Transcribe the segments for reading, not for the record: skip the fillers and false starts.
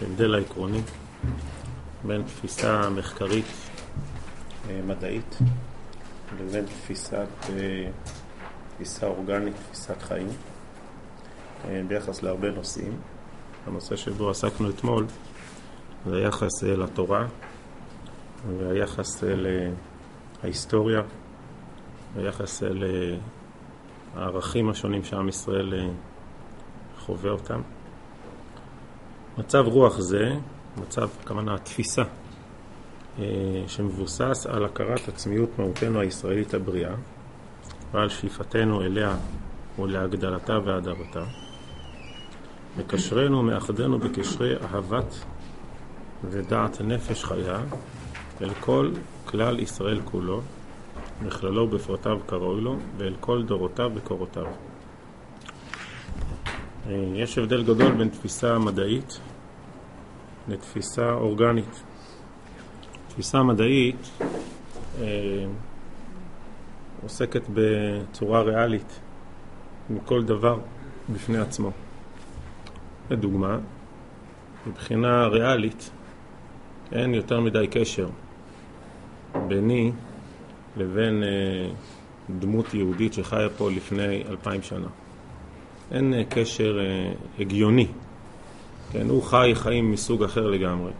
ההבדל העקרוני בין תפיסה מחקרית מדעית לבין תפיסה אורגנית, תפיסת חיים, ביחס להרבה נושאים. הנושא שבו עסקנו אתמול זה היחס לתורה והיחס להיסטוריה והיחס לערכים השונים שעם ישראל חווה אותם. מצב רוח זה, מצב כמובן התפיסה שמבוסס על הכרת עצמיות מהותנו הישראלית הבריאה ועל שאיפתנו אליה ולהגדלתה והדרתה, מקשרנו ומאחדנו בקשרי אהבת ודעת נפש חיה אל כל כלל ישראל כולו, בכללו בפרטיו קרוי לו, ואל כל דורותיו וקורותיו. יש הבדל גדול בין תפיסה מדעית לתפיסה אורגנית. תפיסה מדעית עוסקת בצורה ריאלית מכל דבר בפני עצמו. לדוגמה, מבחינה ריאלית אין יותר מדי קשר ביני לבין דמות יהודית שחיה פה לפני 2000 שנה. אין קשר הגיוני. כן, הוא חי חיים מסוג אחר לגמרי.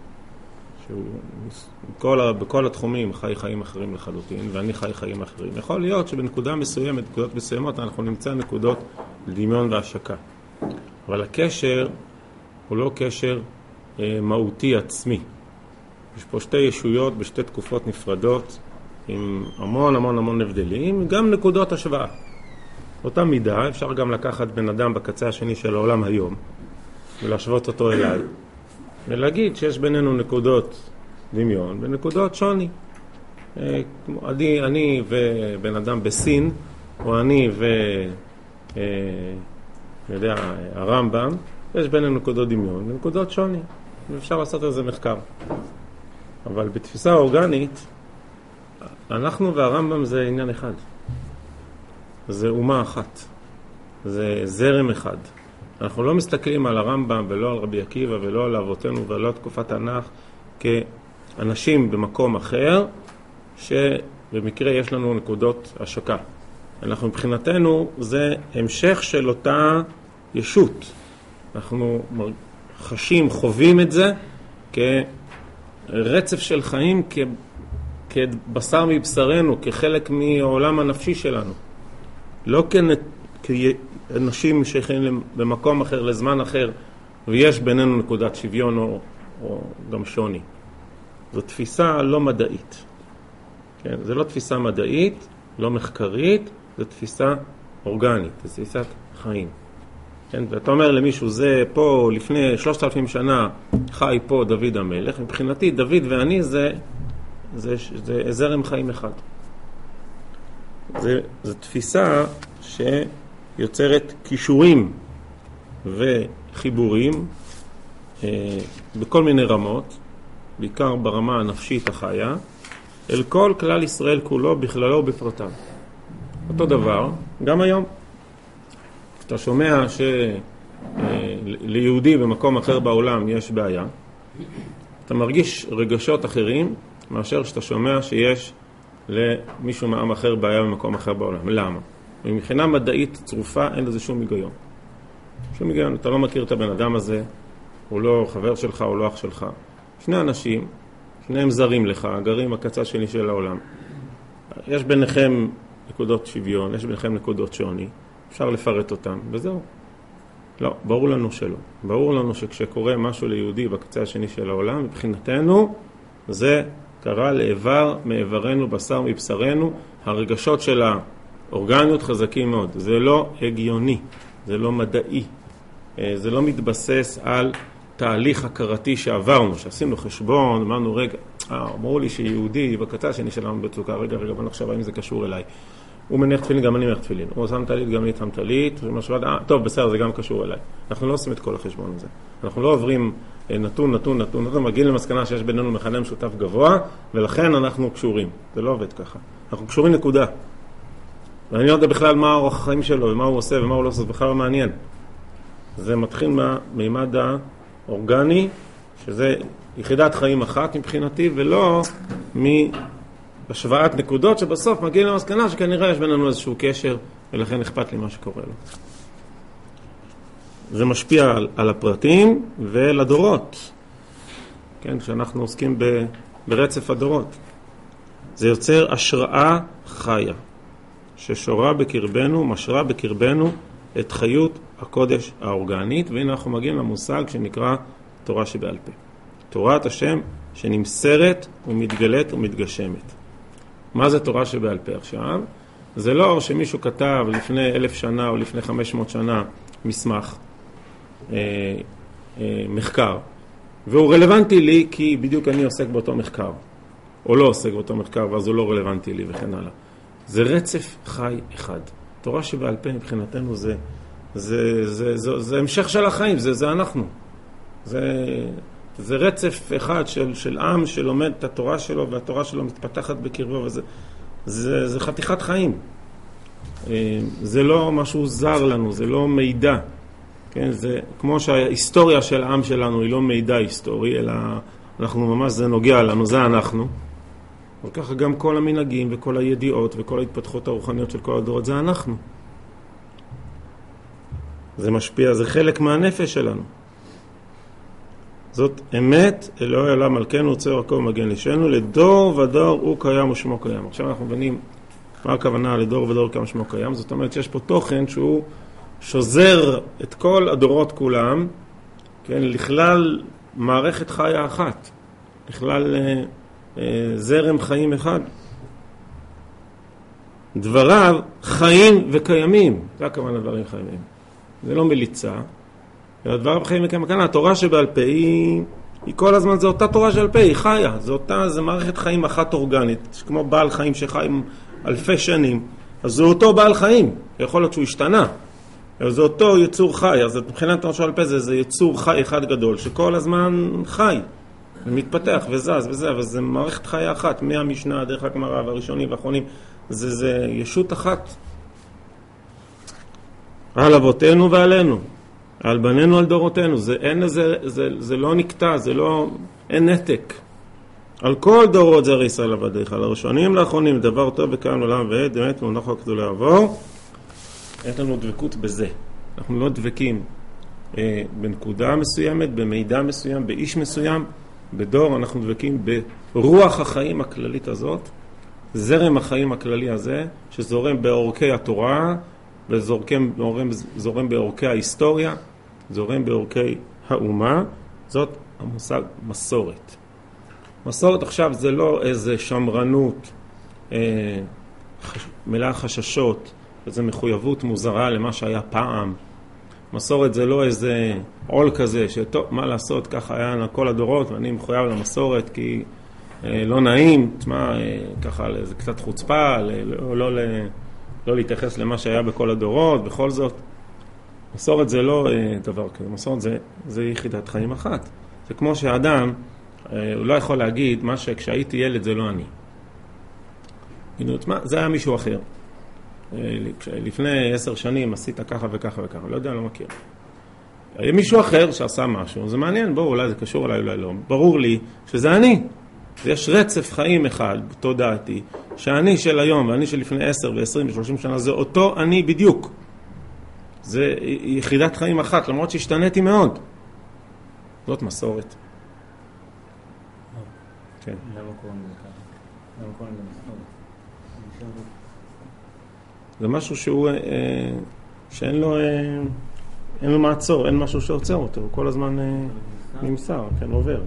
בכל התחומים חי חיים אחרים לחלוטין, ואני חי חיים אחרים. יכול להיות שבנקודה מסוימת, נקודות מסוימות, אנחנו נמצא נקודות דמיון והשקה. אבל הקשר הוא לא קשר מהותי עצמי. יש פה שתי ישויות בשתי תקופות נפרדות, עם המון המון המון הבדלים, גם נקודות השוואה. באותה מידה אפשר גם לקחת בן אדם בקצה השני של העולם היום, ולהשוות אותו אליי, ולהגיד שיש בינינו נקודות דמיון ונקודות שוני. אני ובן אדם בסין, או אני הרמב"ם, יש בינינו נקודות דמיון ונקודות שוני. ואפשר לעשות על זה מחקר. אבל בתפיסה אורגנית, אנחנו והרמב"ם זה עניין אחד. זה אומה אחת. זה זרם אחד. אנחנו לא מסתכלים על הרמב"ם ולא על רבי עקיבא ולא על אבותינו ולא על תקופת תנ"ך כאנשים במקום אחר שבמקרה יש לנו נקודות השקה. אנחנו מבחינתנו זה המשך של אותה ישות. אנחנו חשים, חווים את זה כרצף של חיים, כבשר מבשרנו, כחלק מהעולם הנפשי שלנו. לא כאנשים שחיים במקום אחר, לזמן אחר, ויש בינינו נקודת שוויון או גם שוני. זו תפיסה לא מדעית. כן? זה לא תפיסה מדעית, לא מחקרית, זו תפיסה אורגנית, זו תפיסת חיים. כן? ואתה אומר למישהו, זה פה לפני 3,000 שנה חי פה דוד המלך, מבחינתי דוד ואני זה זרם חיים אחד. זו תפיסה שיוצרת קישורים וחיבורים בכל מיני רמות, בעיקר ברמה הנפשית החיה, אל כל כלל ישראל כולו בכללו ובפרטיו. אותו דבר, גם היום. אתה שומע שליהודי במקום אחר בעולם יש בעיה, אתה מרגיש רגשות אחרים מאשר שאתה שומע שיש למישהו מעם אחר בעיה במקום אחר בעולם. למה? מבחינה מדעית צרופה אין לזה שום היגיון. שום היגיון. אתה לא מכיר את הבן אדם הזה, הוא לא חבר שלך, הוא לא אח שלך. שני אנשים, שניהם זרים לך, גרים בקצה שני של העולם. יש ביניכם נקודות שוויון, יש ביניכם נקודות שוני, אפשר לפרט אותם, וזהו. לא, ברור לנו שלא. ברור לנו שכשקורה משהו ליהודי בקצה השני של העולם, מבחינתנו זה קרה לאיבר מאיברנו, בשר מבשרנו, הרגשות של האורגניות חזקים מאוד. זה לא הגיוני, זה לא מדעי, זה לא מתבסס על תהליך הכרתי שעברנו, שעשינו חשבון, אמרנו רגע, אמרו לי שיהודי בקצה השני שלנו בצוקה, רגע, בוא נחשב האם זה קשור אליי. הוא מניח תפילין, גם אני מניח תפילין. הוא שם טלית, גם אני שם טלית. טוב, בסדר, זה גם קשור אליי. אנחנו לא עושים את כל החשבון הזה. אנחנו לא עוברים נתון, מגיעים למסקנה שיש בינינו מכנה משותף גבוה, ולכן אנחנו קשורים. זה לא עובד ככה. אנחנו קשורים נקודה. ואני לא יודע בכלל מה אורח החיים שלו, ומה הוא עושה, ומה הוא לא עושה, זה בכלל לא מעניין. זה מתחיל מהמימד האורגני שזה יחידת חיים אחת מבחינתי, ולא מהשוואת נקודות שבסוף מגיעים למסקנה שכנראה יש בינינו איזשהו קשר, ולכן אכפת לי מה שקורה לו. זה משפיע על הפרטים ולדורות. כן, כשאנחנו עוסקים ברצף הדורות. זה יוצר השראה חיה, ששורה בקרבנו, משרה בקרבנו את חיות הקודש האורגנית, והנה אנחנו מגיעים למושג שנקרא תורה שבעל פה. תורת השם שנמסרת ומתגלית ומתגשמת. מה זה תורה שבעל פה עכשיו? זה לא שמישהו כתב לפני 1000 שנה או לפני 500 שנה מסמך, מחקר, והוא רלוונטי לי כי בדיוק אני עוסק באותו מחקר, או לא עוסק באותו מחקר, ואז הוא לא רלוונטי לי וכן הלאה. זה רצף חי אחד. תורה שבעל פה מבחינתנו זה המשך של החיים, זה אנחנו. זה רצף אחד של עם שלומד את התורה שלו, והתורה שלו מתפתחת בקרבו, זה חתיכת חיים. זה לא משהו זר לנו, זה לא מידע. כן, זה כמו שההיסטוריה של העם שלנו היא לא מידע היסטורי, אלא אנחנו ממש, זה נוגע לנו, זה אנחנו. וככה גם כל המנהגים וכל הידיעות וכל ההתפתחות הרוחניות של כל הדורות, זה אנחנו. זה משפיע, זה חלק מהנפש שלנו. זאת אמת, אלוהי עולם מלכנו, עוצר הכל ומגן לשנו, לדור ודור הוא קיים ושמו קיים. עכשיו אנחנו מבינים מה הכוונה לדור ודור כמה שמו קיים. זאת אומרת שיש פה תוכן שהוא שוזר את כל הדורות כולם, כן, לכלל מערכת חיה אחת, לכלל זרם חיים אחד. דבריו חיים וקיימים, זה הכוונה דברים חיימים. זה לא מליצה, אלא דבריו חיים וקיימים. התורה שבעל פה היא כל הזמן, זה אותה תורה שבעל פה, היא חיה, זה מערכת חיים אחת אורגנית, כמו בעל חיים שחיים 1000 שנים, אז זה אותו בעל חיים, יכול להיות שהוא השתנה, אבל זה אותו יצור חי. אז מבחינת תורה שבעל פה זה יצור חי אחד גדול, שכל הזמן חי, ומתפתח וזז וזה, אבל זה מערכת חיה אחת, מהמשנה דרך הגמרא והראשונים והאחרונים, זה ישות אחת. על אבותינו ועלינו, על בנינו על דורותינו, זה לא נקטע, אין נתק. על כל דורות זרעי ישראל עבדיך, על הראשונים לאחרונים, דבר טוב וקיים לעולם ועד, באמת מונח רק כדי לעבור. יש לנו דבקות בזה. אנחנו לא דבקים בנקודה מסוימת, במידע מסוים, באיש מסוים. בדור אנחנו דבקים ברוח החיים הכללית הזאת, זרם החיים הכללי הזה, שזורם באורכי התורה, זורם באורכי ההיסטוריה, זורם באורכי האומה. זאת המושג מסורת. מסורת עכשיו זה לא איזה שמרנות, מלאה חששות, איזה מחויבות מוזרה למה שהיה פעם. מסורת זה לא איזה עול כזה, שטוב, מה לעשות, ככה היה כל הדורות, ואני מחויב למסורת כי לא נעים, תשמע, ככה זה קצת חוצפה, לא להתייחס למה שהיה בכל הדורות, בכל זאת. מסורת זה לא דבר כזה, מסורת זה יחידת חיים אחת. זה כמו שהאדם, הוא לא יכול להגיד מה שכשהייתי ילד זה לא אני. זה היה מישהו אחר. לפני 10 שנים עשית ככה וככה וככה, לא יודע, לא מכיר. היה מישהו אחר שעשה משהו, זה מעניין, בואו, אולי זה קשור אליי, אולי לא. ברור לי שזה אני. יש רצף חיים אחד, תודעתי, שאני של היום ואני של לפני 10 ו-20 ו-30 שנה, זה אותו אני בדיוק. זה יחידת חיים אחת, למרות שהשתניתי מאוד. זאת מסורת. כן. למה קוראים לזה ככה? למה קוראים לזה מסורת? זה משהו שהוא, שאין לו מעצור, אין משהו שעוצר אותו, הוא כל הזמן נמסר, כן, עובר.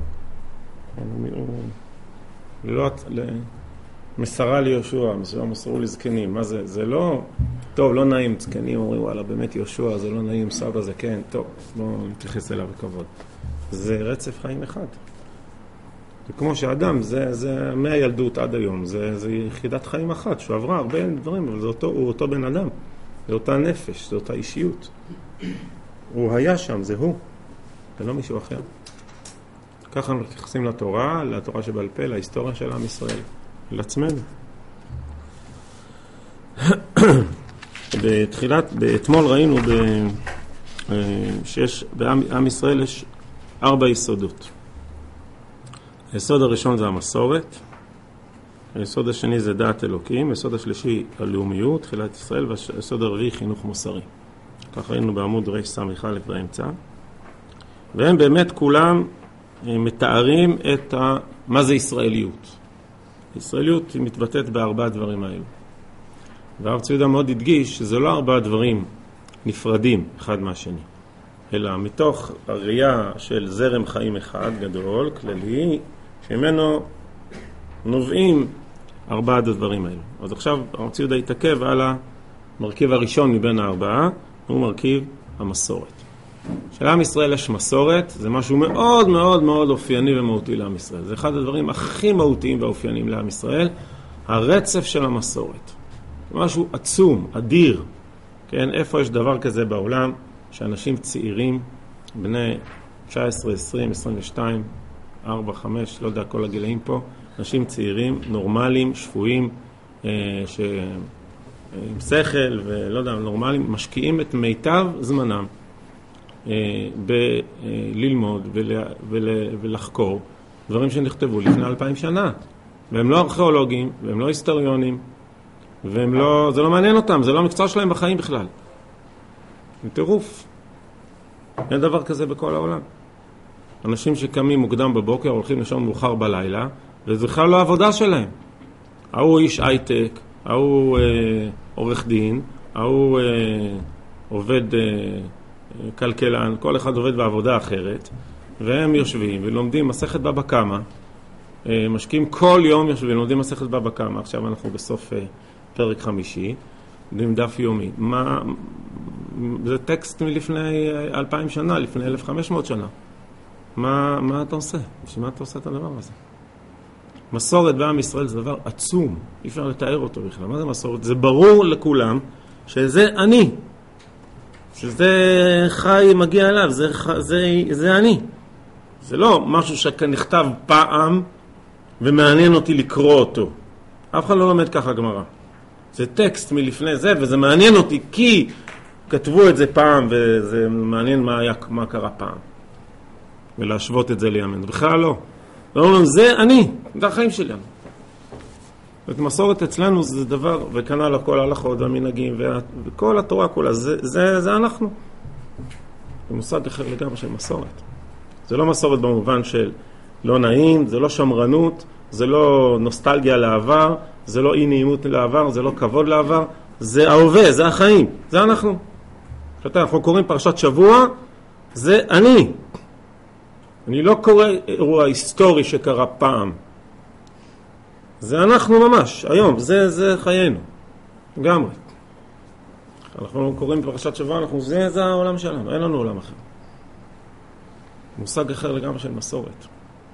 מסרה לי יהושע, מסרו לי זקנים, מה זה? זה לא, טוב, לא נעים, זקנים אומרים, וואלה, באמת יהושע, זה לא נעים, סבא זה כן, טוב, בואו נתייחס אליו בכבוד. זה רצף חיים אחד. זה כמו שאדם, זה מהילדות עד היום, זה יחידת חיים אחת, שהוא עברה הרבה דברים, אבל הוא אותו בן אדם, זה אותה נפש, זה אותה אישיות. הוא היה שם, זה הוא, זה לא מישהו אחר. ככה אנחנו מתייחסים לתורה שבעל פה, להיסטוריה של עם ישראל, לעצמנו. אתמול ראינו שיש, בעם ישראל יש 4 יסודות. היסוד הראשון זה המסורת, היסוד השני זה דעת אלוקים, היסוד השלישי הלאומיות, תחילת ישראל, והיסוד הרביעי חינוך מוסרי. כך ראינו בעמוד רס"א באמצע. והם באמת כולם מתארים את מה זה ישראליות. ישראליות היא מתבטאת בארבעה דברים האלו. והרב צבי יהודה מאוד הדגיש שזה לא ארבעה דברים נפרדים אחד מהשני, אלא מתוך הראייה של זרם חיים אחד גדול, כללי, שממנו נובעים ארבעת הדברים האלו. אז עכשיו הרב צבי יהודה יתעכב על המרכיב הראשון מבין הארבעה, הוא מרכיב המסורת. שלעם ישראל יש מסורת, זה משהו מאוד מאוד מאוד אופייני ומהותי לעם ישראל. זה אחד הדברים הכי מהותיים ואופייניים לעם ישראל, הרצף של המסורת. זה משהו עצום, אדיר. כן, איפה יש דבר כזה בעולם, שאנשים צעירים, בני 19, 20, 22, 4, 5, לא יודע, כל הגילאים פה, אנשים צעירים, נורמליים, שפויים, עם שכל ולא יודע, נורמליים, משקיעים את מיטב זמנם בללמוד ולחקור דברים שנכתבו לפני 2000 שנה. והם לא ארכיאולוגים, והם לא היסטוריונים, זה לא מעניין אותם, זה לא המקצוע שלהם בחיים בכלל. זה טירוף. אין דבר כזה בכל העולם. אנשים שקמים מוקדם בבוקר, הולכים לישון מאוחר בלילה, וזה בכלל לא העבודה שלהם. ההוא איש הייטק, ההוא עורך דין, ההוא עובד כלכלן, כל אחד עובד בעבודה אחרת, והם יושבים ולומדים מסכת בבא קמא, משקיעים כל יום יושבים ולומדים מסכת בבא קמא. עכשיו אנחנו בסוף פרק 5, לומדים דף יומי. זה טקסט מלפני 2000 שנה, לפני 1500 שנה. מה אתה עושה? בשביל מה אתה עושה את הדבר הזה? מסורת בעם ישראל זה דבר עצום, אי אפשר לתאר אותו בכלל. מה זה מסורת? זה ברור לכולם שזה אני, שזה חי מגיע אליו, זה אני. זה לא משהו שנכתב פעם ומעניין אותי לקרוא אותו. אף אחד לא לומד ככה גמרא. זה טקסט מלפני זה, וזה מעניין אותי כי כתבו את זה פעם, וזה מעניין מה קרה פעם. ולהשוות את זה לימינו. בכלל לא. זה אני, זה החיים שלנו. ואת מסורת אצלנו זה דבר, וכנ"ל הכל ההלכות והמנהגים, וכל התורה כולה, זה אנחנו. זה מושג אחר לגמרי של מסורת. זה לא מסורת במובן של לא נעים, זה לא שמרנות, זה לא נוסטלגיה לעבר, זה לא אי נעימות לעבר, זה לא כבוד לעבר, זה ההווה, זה החיים, זה אנחנו. אנחנו קוראים פרשת שבוע, זה אני. אני לא קורא אירוע היסטורי שקרה פעם. זה אנחנו ממש, היום, זה חיינו. גמרי. אנחנו קוראים פרשת שבוע, זה העולם שלנו, אין לנו עולם אחר. מושג אחר לגמרי של מסורת.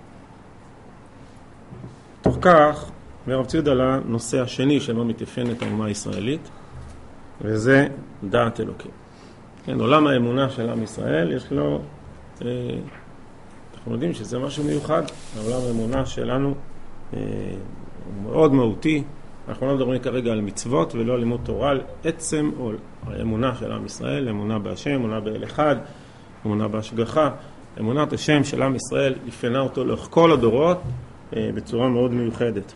תוך כך, הרב צבי יהודה לנושא השני שלא מתאפיין את האומה הישראלית, וזה דעת אלוקים. כן, עולם האמונה של עם ישראל, יש לו, אנחנו יודעים שזה משהו מיוחד, העולם האמונה שלנו הוא מאוד מהותי, אנחנו לא מדברים כרגע על מצוות ולא על לימוד תורה, על עצם או האמונה של עם ישראל, אמונה בהשם, אמונה באל אחד, אמונה בהשגחה, אמונת השם של עם ישראל אפיינה אותו לאורך כל הדורות בצורה מאוד מיוחדת.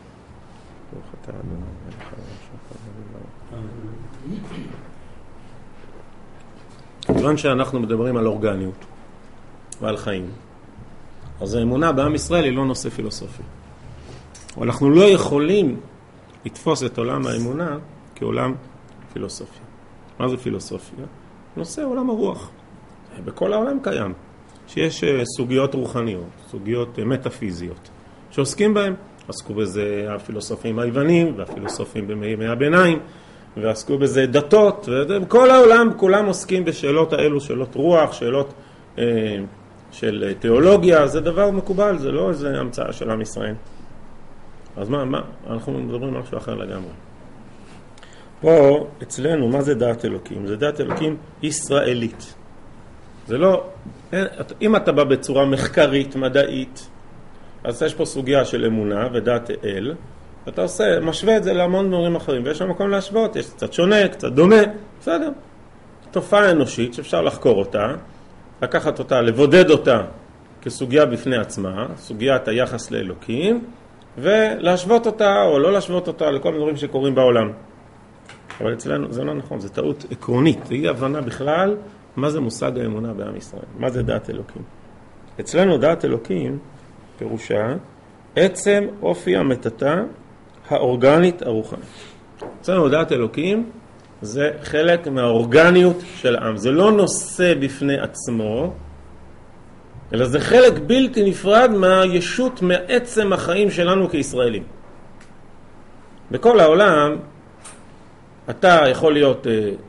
כיוון שאנחנו מדברים על אורגניות ועל חיים, אז האמונה בעם ישראל היא לא נושא פילוסופי. אנחנו לא יכולים לתפוס את עולם האמונה כעולם פילוסופי. מה זה פילוסופיה? נושא עולם הרוח. בכל העולם קיים. שיש סוגיות רוחניות, סוגיות מטאפיזיות, שעוסקים בהם. עסקו בזה הפילוסופים היוונים והפילוסופים בימי הביניים, ועסקו בזה דתות, וכל העולם, כולם עוסקים בשאלות האלו, שאלות רוח, שאלות של תיאולוגיה, זה דבר מקובל, זה לא איזה המצאה של עם ישראל. אז מה? אנחנו מדברים על משהו אחר לגמרי. פה, אצלנו, מה זה דעת אלוקים? זה דעת אלוקים ישראלית. זה לא, אם אתה בא בצורה מחקרית, מדעית, אז יש פה סוגיה של אמונה ודעת אל, ואתה עושה, משווה את זה להמון דברים אחרים, ויש שם מקום להשוות, יש קצת שונה, קצת דומה, בסדר. תופעה אנושית שאפשר לחקור אותה, לקחת אותה, לבודד אותה כסוגיה בפני עצמה, סוגיית היחס לאלוקים, ולהשוות אותה או לא להשוות אותה לכל מיני דברים שקורים בעולם. אבל אצלנו זה לא נכון, זה טעות עקרונית, זה אי הבנה בכלל מה זה מושג האמונה בעם ישראל, מה זה דעת אלוקים. אצלנו דעת אלוקים פירושה עצם אופי המתתה האורגנית הרוחנית. אצלנו דעת אלוקים זה חלק מהאורגניות של העם, זה לא נושא בפני עצמו, אלא זה חלק בלתי נפרד מהישות, מעצם החיים שלנו כישראלים. בכל העולם אתה יכול להיות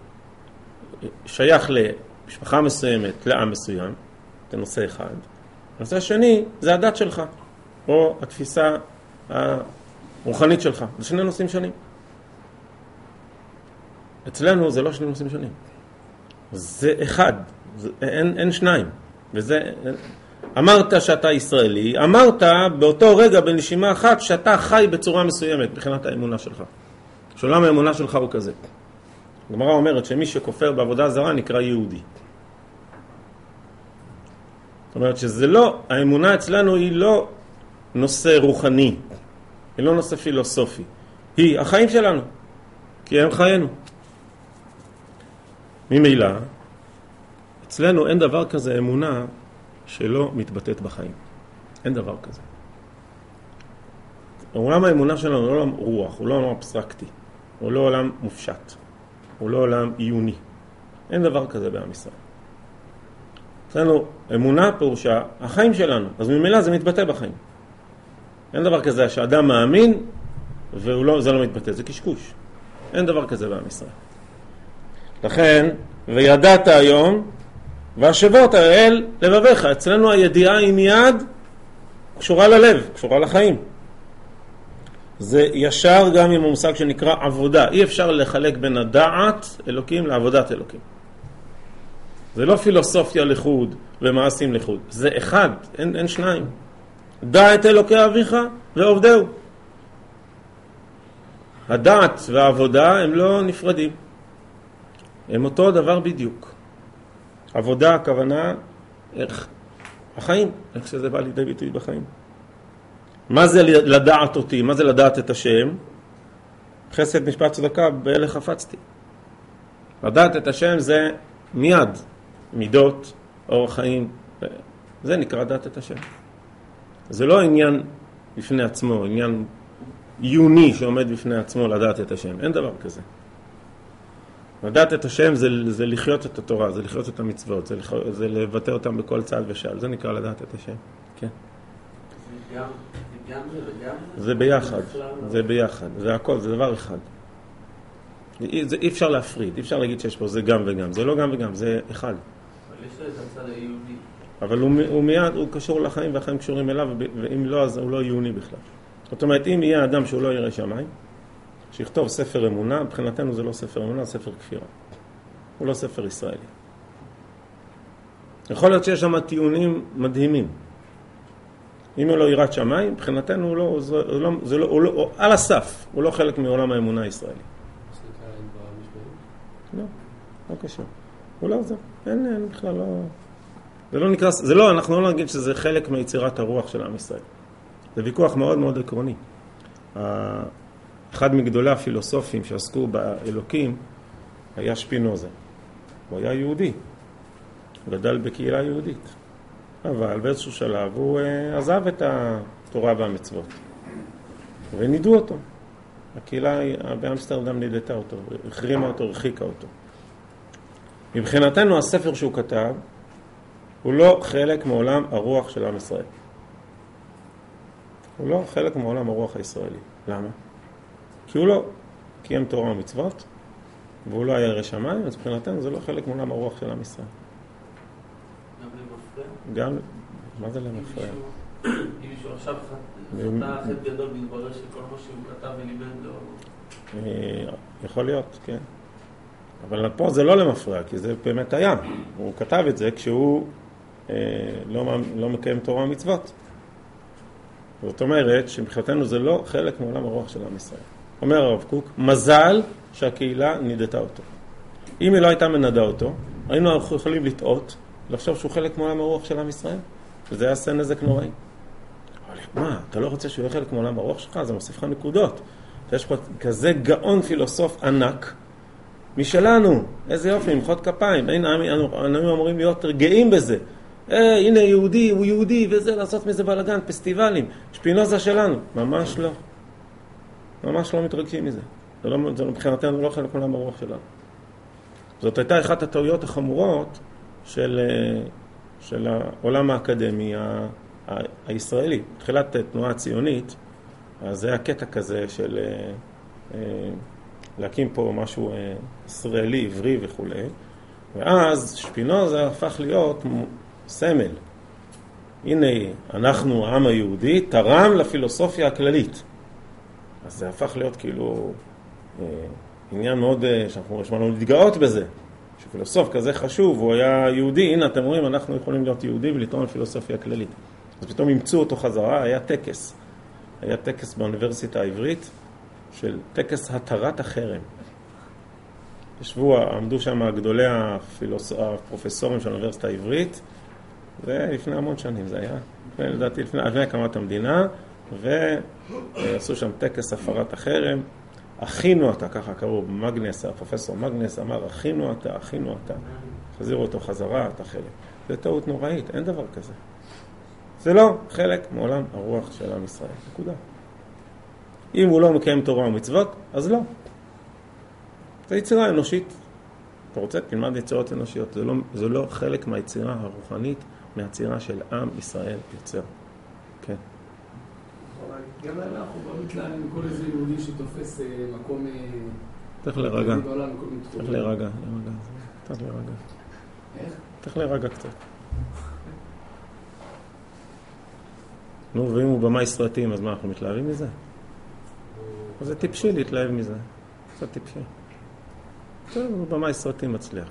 שייך למשפחה מסוימת, לעם מסוים, זה נושא אחד. הנושא השני זה הדת שלך, או התפיסה הרוחנית שלך. זה שני נושאים שונים. אצלנו זה לא שני נושאים שונים. זה אחד, אין שניים. וזה, אמרת שאתה ישראלי, אמרת באותו רגע בנשימה אחת שאתה חי בצורה מסוימת מבחינת האמונה שלך. שעולם האמונה שלך הוא כזה. הגמרא אומרת שמי שכופר בעבודה זרה נקרא יהודי. זאת אומרת שזה לא, האמונה אצלנו היא לא נושא רוחני, היא לא נושא פילוסופי, היא החיים שלנו, כי הם חיינו. ממילא, אצלנו אין דבר כזה אמונה שלא מתבטאת בחיים. אין דבר כזה. עולם האמונה שלנו הוא לא עולם רוח, הוא לא עולם אבסטרקטי, הוא לא עולם מופשט, הוא לא עולם עיוני. אין דבר כזה בעם ישראל. אצלנו אמונה פירושה החיים שלנו, אז ממילא זה מתבטא בחיים. אין דבר כזה שאדם מאמין וזה לא מתבטא, זה קשקוש. אין דבר כזה בעם ישראל. לכן, וידעת היום והשבות האל לבביך. אצלנו הידיעה היא מיד קשורה ללב, קשורה לחיים. זה ישר גם עם המושג שנקרא עבודה. אי אפשר לחלק בין הדעת אלוקים לעבודת אלוקים. זה לא פילוסופיה לחוד ומעשים לחוד. זה אחד, אין שניים. דע את אלוקי אביך ועובדהו. הדעת והעבודה הם לא נפרדים. הם אותו דבר בדיוק. עבודה, הכוונה, איך? החיים, איך שזה בא לידי ביטוי בחיים. מה זה לדעת אותי? מה זה לדעת את השם? חסד משפט צדקה, באלה חפצתי. לדעת את השם זה מיד, מידות, אורח חיים. זה נקרא לדעת את השם. זה לא עניין בפני עצמו, עניין עיוני שעומד בפני עצמו לדעת את השם. אין דבר כזה. לדעת את השם זה לחיות את התורה, זה לחיות את המצוות, זה לבטא אותם בכל צעד ושעל. זה נקרא לדעת את השם. כן. זה ביחד, זה ביחד, זה הכל, זה דבר אחד. אי אפשר להפריד, אי אפשר להגיד שיש פה זה גם וגם, זה לא גם וגם, זה אחד. אבל יש לו את הצד היהודי. אבל הוא מיד, הוא קשור לחיים והחיים קשורים אליו, ואם לא, אז הוא לא יהוני בכלל. זאת אומרת, אם יהיה אדם שהוא לא ירא שמיים, שיכתוב ספר אמונה, מבחינתנו זה לא ספר אמונה, זה ספר כפירה. הוא לא ספר ישראלי. יכול להיות שיש שם טיעונים מדהימים. אם הוא לא יראת שמיים, מבחינתנו הוא לא, על הסף, הוא לא חלק מעולם האמונה הישראלי. לא, לא קשור. הוא לא זה, אין בכלל לא... זה לא נקרא, זה לא, אנחנו לא נגיד שזה חלק מיצירת הרוח של עם ישראל. זה ויכוח מאוד מאוד עקרוני. אחד מגדולי הפילוסופים שעסקו באלוקים היה שפינוזה. הוא היה יהודי, גדל בקהילה יהודית. אבל באיזשהו שלב הוא עזב את התורה והמצוות. ונידו אותו. הקהילה באמסטרדם נידתה אותו, החרימה אותו, הרחיקה אותו. מבחינתנו הספר שהוא כתב הוא לא חלק מעולם הרוח של עם ישראל. הוא לא חלק מעולם הרוח הישראלי. למה? כי הוא לא קיים תורה ומצוות, והוא לא היה ירא שמיים, אז מבחינתנו זה לא חלק מעולם הרוח של עם ישראל. גם למפרע? גם, מה זה למפרע? אם מישהו עכשיו חטא חטא גדול מתברר שכל מה שהוא כתב ולימד לא... יכול להיות, כן. אבל פה זה לא למפרע, כי זה באמת היה. הוא כתב את זה כשהוא לא מקיים תורה ומצוות. זאת אומרת שמבחינתנו זה לא חלק מעולם הרוח של עם ישראל. אומר הרב קוק, מזל שהקהילה נידתה אותו. אם היא לא הייתה מנדה אותו, היינו יכולים לטעות, לחשוב שהוא חלק מעולם הרוח של עם ישראל, וזה יעשה נזק נוראי. מה, אתה לא רוצה שהוא יהיה חלק מעולם הרוח שלך? זה מוסיף לך נקודות. יש פה כזה גאון פילוסוף ענק משלנו. איזה יופי, למחאות כפיים. אנו אמורים להיות גאים בזה. הנה יהודי, הוא יהודי, וזה, לעשות מזה בלגן, פסטיבלים. שפינוזה שלנו. ממש לא. ממש לא מתרגשים מזה. זה מבחינתנו לא חלק מעולם הרוח שלנו. זאת הייתה אחת הטעויות החמורות של העולם האקדמי הישראלי. בתחילת תנועה ציונית, אז זה היה קטע כזה של להקים פה משהו ישראלי, עברי וכו'. ואז שפינוזה הפך להיות סמל. הנה, אנחנו, העם היהודי, תרם לפילוסופיה הכללית. אז זה הפך להיות כאילו עניין מאוד, שאנחנו רשמנו להתגאות בזה. שפילוסוף כזה חשוב, הוא היה יהודי. הנה, אתם רואים, אנחנו יכולים להיות יהודי ולתרום לפילוסופיה הכללית. אז פתאום ימצאו אותו חזרה, היה טקס. היה טקס באוניברסיטה העברית של טקס התרת החרם. עמדו שם גדולי הפרופסורים של האוניברסיטה העברית, ולפני המון שנים זה היה, לדעתי לפני הקמת המדינה, ועשו שם טקס הפרת החרם. אחינו אתה, ככה קראו מגנס, הפרופסור מגנס אמר, אחינו אתה, אחינו אתה. חזירו אותו חזרה, אתה חלק. זה טעות נוראית, אין דבר כזה. זה לא חלק מעולם הרוח של עם ישראל, נקודה. אם הוא לא מקיים תורה ומצוות, אז לא. זה יצירה אנושית. אתה רוצה, תלמד יצירות אנושיות. זה לא חלק מהיצירה הרוחנית, מהיצירה של עם ישראל יוצר. כן. גם אנחנו לא מתלהבים מכל איזה יהודי שתופס מקום... צריך להירגע. צריך להירגע. צריך להירגע. איך? צריך להירגע קצת. נו, ואם הוא במאי סרטים, אז מה, אנחנו מתלהבים מזה? אז זה טיפשי להתלהב מזה. זה טיפשי. טוב, הוא במאי סרטים מצליח.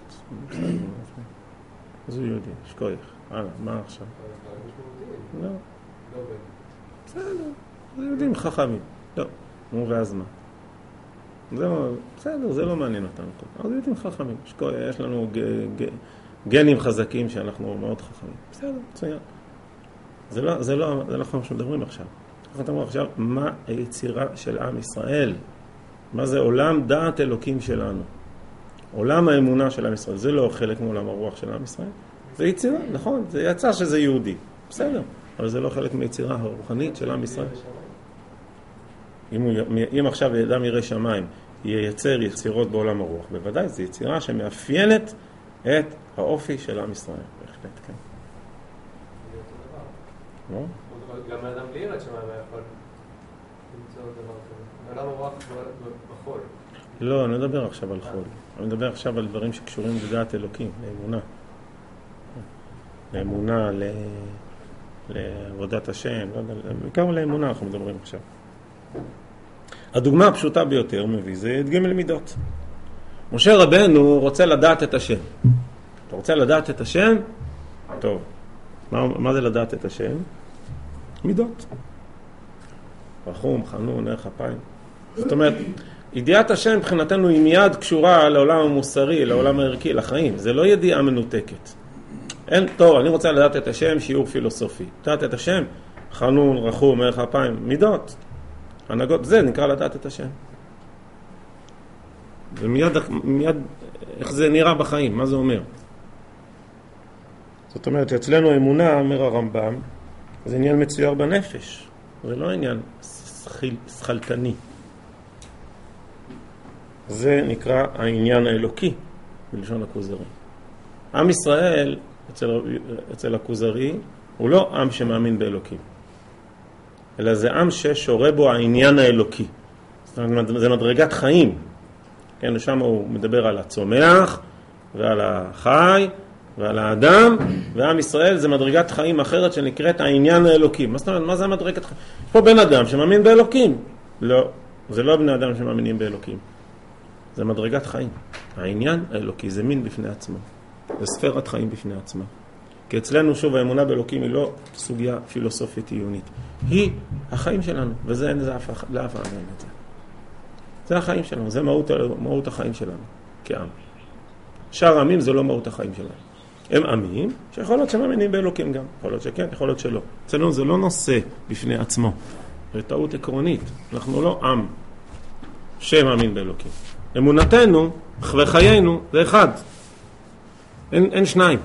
אז הוא יהודי, שכוייך. הלאה, מה עכשיו? לא. בסדר, זה יהודים חכמים. לא, נו, ואז מה? בסדר, זה לא מעניין אותנו פה. אז יהודים חכמים. שכוייך, יש לנו גנים חזקים שאנחנו מאוד חכמים. בסדר, מצוין. זה לא מה שמדברים עכשיו. אנחנו מדברים עכשיו, מה היצירה של עם ישראל? מה זה עולם דעת אלוקים שלנו? עולם האמונה של עם ישראל. זה לא חלק מעולם הרוח של עם ישראל. זה יצירה, נכון? זה יצא שזה יהודי. בסדר. אבל זה לא חלק מיצירה הרוחנית של עם ישראל. אם עכשיו אדם ירא שמיים ייצר יצירות בעולם הרוח, בוודאי זו יצירה שמאפיינת את האופי של עם ישראל. בהחלט, כן. גם האדם בלי יראת שמיים היה יכול למצוא דבר כזה. עולם הרוח בחול. לא, אני מדבר עכשיו על חול. אני מדבר עכשיו על דברים שקשורים לדעת אלוקים, לאמונה. לאמונה, לעבודת השם, בעיקר לאמונה אנחנו מדברים עכשיו. הדוגמה הפשוטה ביותר מביא זה את ג' מידות. משה רבנו רוצה לדעת את השם. אתה רוצה לדעת את השם? טוב. מה זה לדעת את השם? מידות. רחום, חנון, ערך אפיים. זאת אומרת, ידיעת השם מבחינתנו היא מיד קשורה לעולם המוסרי, לעולם הערכי, לחיים. זה לא ידיעה מנותקת. טוב, אני רוצה לדעת את השם, שיעור פילוסופי. לדעת את השם, חנון, רחום, ערך אפיים, מידות. הנהגות, זה נקרא לדעת את השם. ומיד איך זה נראה בחיים, מה זה אומר? זאת אומרת, אצלנו האמונה, אומר הרמב"ם, זה עניין מצויר בנפש. זה לא עניין שכלתני. זה נקרא העניין האלוקי, בלשון הכוזרי. עם ישראל, אצל הכוזרי, הוא לא עם שמאמין באלוקים. אלא זה עם ששורה בו העניין האלוקי. זאת אומרת, זה מדרגת חיים. כן, ושם הוא מדבר על הצומח ועל החי ועל האדם, ועם ישראל זה מדרגת חיים אחרת שנקראת העניין האלוקי. מה זאת אומרת? מה זה המדרגת חיים? יש פה בן אדם שמאמין באלוקים. לא, זה לא בני אדם שמאמינים באלוקים. זה מדרגת חיים. העניין האלוקי זה מין בפני עצמו. זה ספרת חיים בפני עצמה. כי אצלנו שוב האמונה באלוקים היא לא סוגיה פילוסופית עיונית. היא החיים שלנו, וזה אין לזה לאף אחד אין את זה. זה החיים שלנו, זה מהות החיים שלנו, כעם. שאר העמים זה לא מהות החיים שלנו. הם עמים, שיכול להיות שמאמינים באלוקים גם. יכול להיות שכן, יכול להיות שלא. אצלנו זה לא נושא בפני עצמו. זה טעות עקרונית. אנחנו לא עם שמאמין באלוקים. אמונתנו וחיינו זה אחד. אין שניים.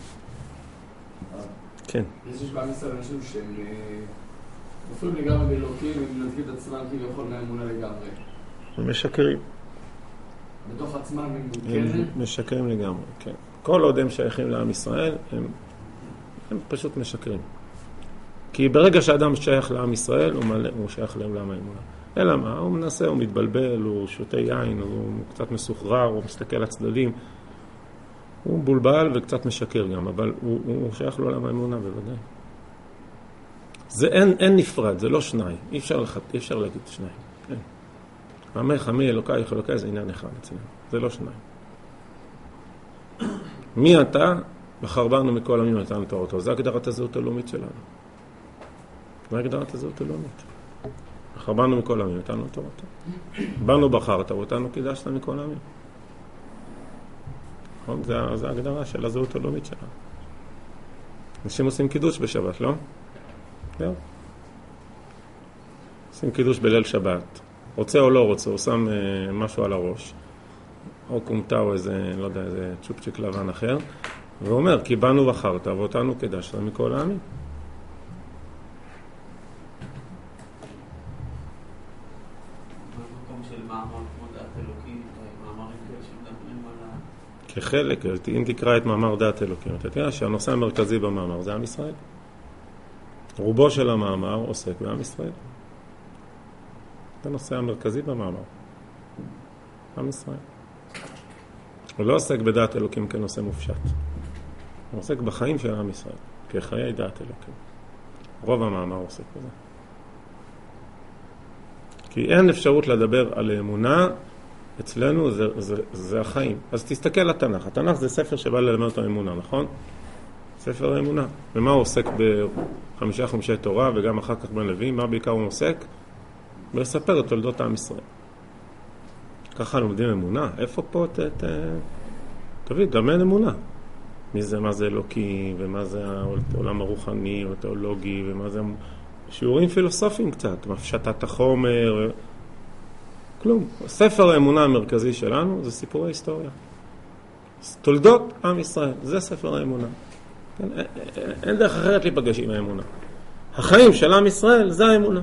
כן. יש בעם ישראל אנשים שהם נופלים לגמרי באלוקים, הם מנתקים את עצמם כביכול מהאמונה לגמרי. הם משקרים. בתוך עצמם הם הם משקרים לגמרי, כן. כל עוד הם שייכים לעם ישראל, הם פשוט משקרים. כי ברגע שאדם שייך לעם ישראל, הוא שייך להם לעם האמונה. אלא מה? הוא מנסה, הוא מתבלבל, הוא שותה יין, הוא קצת מסוחרר, הוא מסתכל לצדדים. הוא בולבל וקצת משקר גם, אבל הוא שייך לו לעם האמונה בוודאי. זה אין נפרד, זה לא שניים. אי אפשר להגיד שניים. כן. עמך, עמי, אלוקייך, אלוקי, זה עניין אחד אצלנו. זה לא שניים. מי אתה? בחר בנו מכל עמים נתן תורתו. זה הגדרת הזהות הלאומית שלנו. זה הגדרת הזהות הלאומית. בחר בנו מכל עמים נתן תורתו. בנו בחרת, אותנו קידשת מכל עמים. נכון? זה ההגדרה של הזהות הלאומית שלנו. אנשים עושים קידוש בשבת, לא? זהו. עושים קידוש בליל שבת. רוצה או לא רוצה, הוא שם משהו על הראש. או קומטה או איזה, לא יודע, איזה צ'ופצ'יק לבן אחר. והוא אומר, כי בנו בחרת ואותנו קידשת מכל העמים. כחלק, אם תקרא את מאמר דעת אלוקים, אתה תראה שהנושא המרכזי במאמר זה עם ישראל. רובו של המאמר עוסק בעם ישראל. זה הנושא המרכזי במאמר. עם ישראל. הוא לא עוסק בדעת אלוקים כנושא מופשט. הוא עוסק בחיים של עם ישראל, כחיי דעת אלוקים. רוב המאמר עוסק בזה. כי אין אפשרות לדבר על אמונה, אצלנו זה החיים. אז תסתכל על התנ"ך. התנ"ך זה ספר שבא ללמד את האמונה, נכון? ספר האמונה. ומה הוא עוסק בחמישה חומשי תורה וגם אחר כך בן לוי? מה בעיקר הוא עוסק? ולספר את תולדות עם ישראל. ככה לומדים אמונה. איפה פה תביא, דמיין אמונה. מה זה אלוקי ומה זה העולם הרוחני או התיאולוגי ומה זה שיעורים פילוסופיים קצת, מפשטת החומר, כלום. ספר האמונה המרכזי שלנו זה סיפורי היסטוריה. תולדות עם ישראל, זה ספר האמונה. אין דרך אחרת להיפגש עם האמונה. החיים של עם ישראל זה האמונה.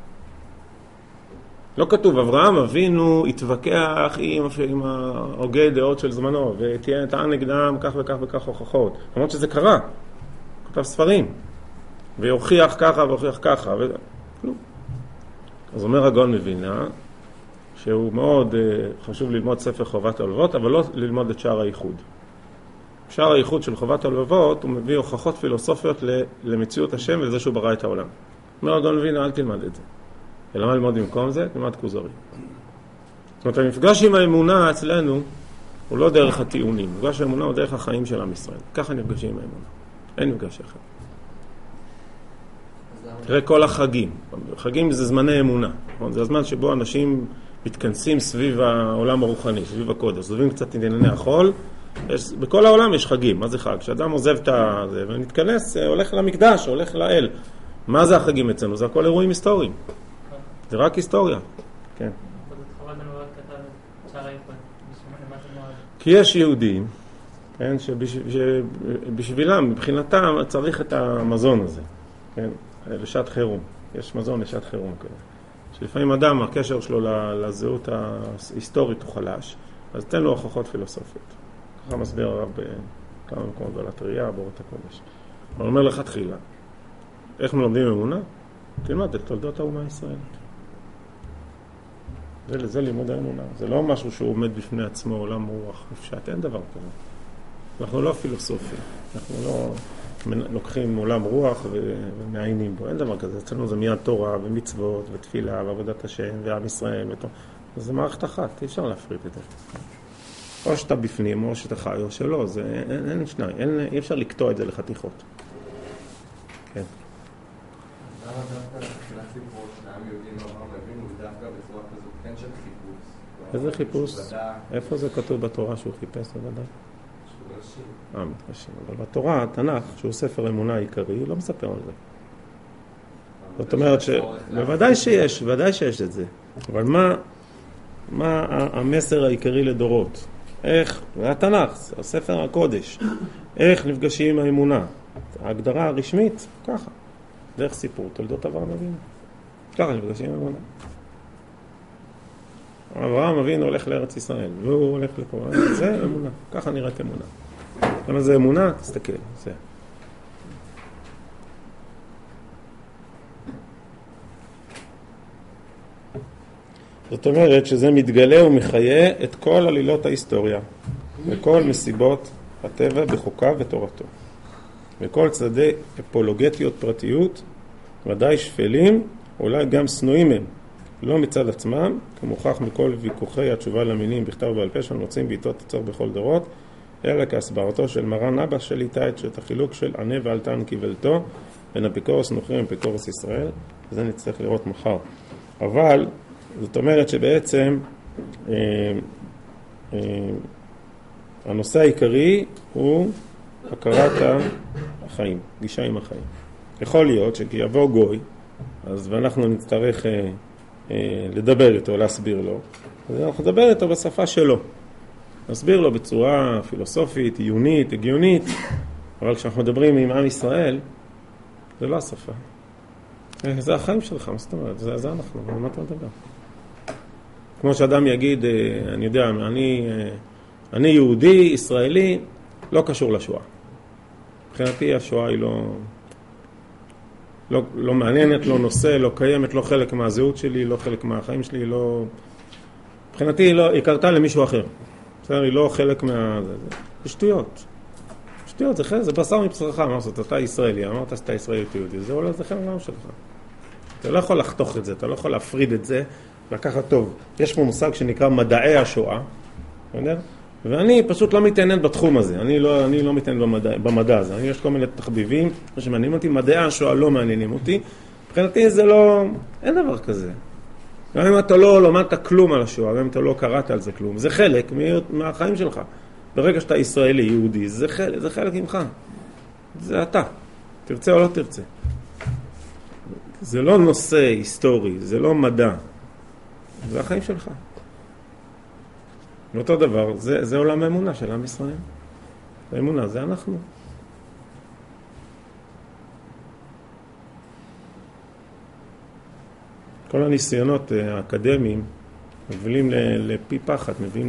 לא כתוב, אברהם אבינו התווכח עם ההוגי דעות של זמנו, וטען נגדם כך וכך וכך הוכחות. למרות שזה קרה. כתב ספרים. והוכיח ככה והוכיח ככה. כלום. אז אומר הגאון מווילנה, שהוא מאוד חשוב ללמוד ספר חובת הלבבות, אבל לא ללמוד את שער הייחוד. שער הייחוד של חובת הלבבות, הוא מביא הוכחות פילוסופיות למציאות השם ולזה שהוא ברא את העולם. אומר הגאון מווילנה, אל תלמד את זה. אלא מה ללמוד במקום זה? תלמד כוזרי. זאת אומרת, המפגש עם האמונה אצלנו הוא לא דרך הטיעונים. מפגש האמונה הוא דרך החיים של עם ישראל. ככה נפגשים עם האמונה. אין מפגש אחד. תראה כל החגים. חגים זה זמני אמונה. זה הזמן שבו אנשים מתכנסים סביב העולם הרוחני, סביב הקודש, סביב קצת ענייני החול. בכל העולם יש חגים. מה זה חג? כשאדם עוזב את זה ונתכנס, הולך למקדש, הולך לאל. מה זה החגים אצלנו? זה הכל אירועים היסטוריים. זה רק היסטוריה. כן. כי יש יהודים, כן, שבשבילם, מבחינתם, צריך את המזון הזה. כן, לשעת חירום. יש מזון לשעת חירום כזה. שלפעמים אדם, הקשר שלו לזהות ההיסטורית הוא חלש, אז תן לו הוכחות פילוסופיות. ככה מסביר הרב בכמה מקומות בלטריה, באורות הקודש. הוא אומר לך תחילה, איך מלמדים אמונה? תלמד את תולדות האומה הישראלית. זה לימוד האמונה. זה לא משהו שהוא עומד בפני עצמו, עולם רוח, מופשט. אין דבר כזה. אנחנו לא פילוסופים. אנחנו לא לוקחים עולם רוח ומעיינים בו. אין דבר כזה. אצלנו זה מיד תורה ומצוות ותפילה ועבודת השם ועם ישראל. זה מערכת אחת. אי אפשר להפריד את זה. או שאתה בפנים, או שאתה חי, או שלא. אין שניים. אי אפשר לקטוע את זה לחתיכות. כן. למה דווקא תחילת סיפור שהעם יהודים אברהם אבינו ודווקא בצורה כזאת כן של חיפוש? איזה חיפוש? איפה זה כתוב בתורה שהוא חיפש בוודאי? מתרשים. אבל בתורה, התנ"ך, שהוא ספר אמונה עיקרי, לא מספר על זה. זאת אומרת בוודאי שיש את זה. אבל מה המסר העיקרי לדורות? איך, והתנ"ך, הספר הקודש, איך נפגשים עם האמונה? ההגדרה הרשמית, ככה. דרך סיפור, תולדות אברהם אבינו. ככה נפגשים עם האמונה. אברהם אבינו הולך לארץ ישראל, והוא הולך לפה. זה אמונה, ככה נראית אמונה. למה זה אמונה? תסתכל, זה. זאת אומרת שזה מתגלה ומחיה את כל עלילות ההיסטוריה, וכל מסיבות הטבע בחוקיו ותורתו. וכל צדדי אפולוגטיות פרטיות, ודאי שפלים, אולי גם סנועים הם, לא מצד עצמם, כמוכח מכל ויכוחי התשובה למינים בכתב ובעל פה שנוצאים בעיתות תצור בכל דורות, אלא כהסברתו של מרן אבא של איתית, שאת החילוק של ענה ואלתן קיבלתו, בין אפיקורס נוכרים ואפיקורס ישראל, וזה נצטרך לראות מחר. אבל זאת אומרת שבעצם הנושא העיקרי הוא הכרת החיים, גישה עם החיים. יכול להיות שכשיבוא גוי, ואנחנו נצטרך לדבר איתו, להסביר לו, אז אנחנו נדבר איתו בשפה שלו. נסביר לו בצורה פילוסופית, עיונית, הגיונית, אבל כשאנחנו מדברים עם עם ישראל, זה לא השפה. זה החיים שלך, מה זאת אומרת? זה אנחנו, על מה אתה מדבר? כמו שאדם יגיד, אני יודע, אני יהודי, ישראלי, לא קשור לשואה. מבחינתי השואה היא לא מעניינת, לא נושא, לא קיימת, לא חלק מהזהות שלי, לא חלק מהחיים שלי, לא... מבחינתי היא קרתה למישהו אחר. בסדר, היא לא חלק מה... זה שטויות. שטויות, זה בשר מבשרך, אמרת, אתה ישראלי, אמרת שאתה ישראלי יהודי, זה עולה, זה חלק מהעם שלך. אתה לא יכול לחתוך את זה, אתה לא יכול להפריד את זה, לקחת טוב. יש פה מושג שנקרא מדעי השואה, יודע? ואני פשוט לא מתעניין בתחום הזה, אני לא מתעניין במדע הזה, יש כל מיני תחביבים שמעניינים אותי, מדעי השואה לא מעניינים אותי, מבחינתי זה לא, אין דבר כזה. גם אם אתה לא למדת כלום על השואה, גם אם אתה לא קראת על זה כלום, זה חלק מהחיים שלך. ברגע שאתה ישראלי, יהודי, זה חלק ממך. זה אתה. תרצה או לא תרצה. זה לא נושא היסטורי, זה לא מדע. זה החיים שלך. ואותו דבר, זה עולם האמונה של עם ישראל. האמונה, זה אנחנו. כל הניסיונות האקדמיים מביאים לפי פחד, מביאים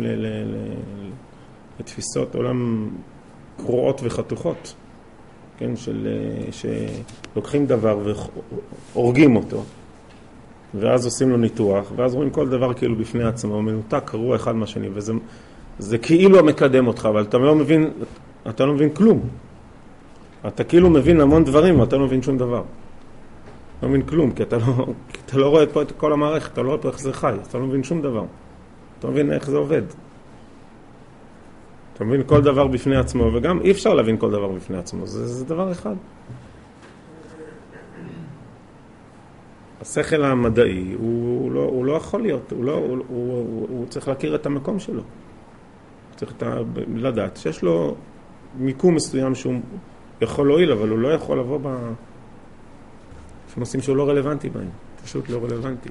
לתפיסות עולם קרועות וחתוכות, כן, שלוקחים דבר והורגים אותו, ואז עושים לו ניתוח, ואז רואים כל דבר כאילו בפני עצמו, מנותק, קרוע אחד מהשני, וזה כאילו מקדם אותך, אבל אתה לא מבין כלום. אתה כאילו מבין המון דברים, אבל אתה לא מבין שום דבר. לא מבין כלום, כי אתה לא רואה פה את כל המערכת, אתה לא רואה פה איך זה חי, אתה לא מבין שום דבר. אתה מבין איך זה עובד. אתה מבין כל דבר בפני עצמו, וגם אי אפשר להבין כל דבר בפני עצמו, זה דבר אחד. השכל המדעי, הוא לא יכול להיות, הוא צריך להכיר את המקום שלו. הוא צריך לדעת שיש לו מיקום מסוים שהוא יכול להועיל, אבל הוא לא יכול לבוא נושאים שהוא לא רלוונטי בהם, פשוט לא רלוונטי.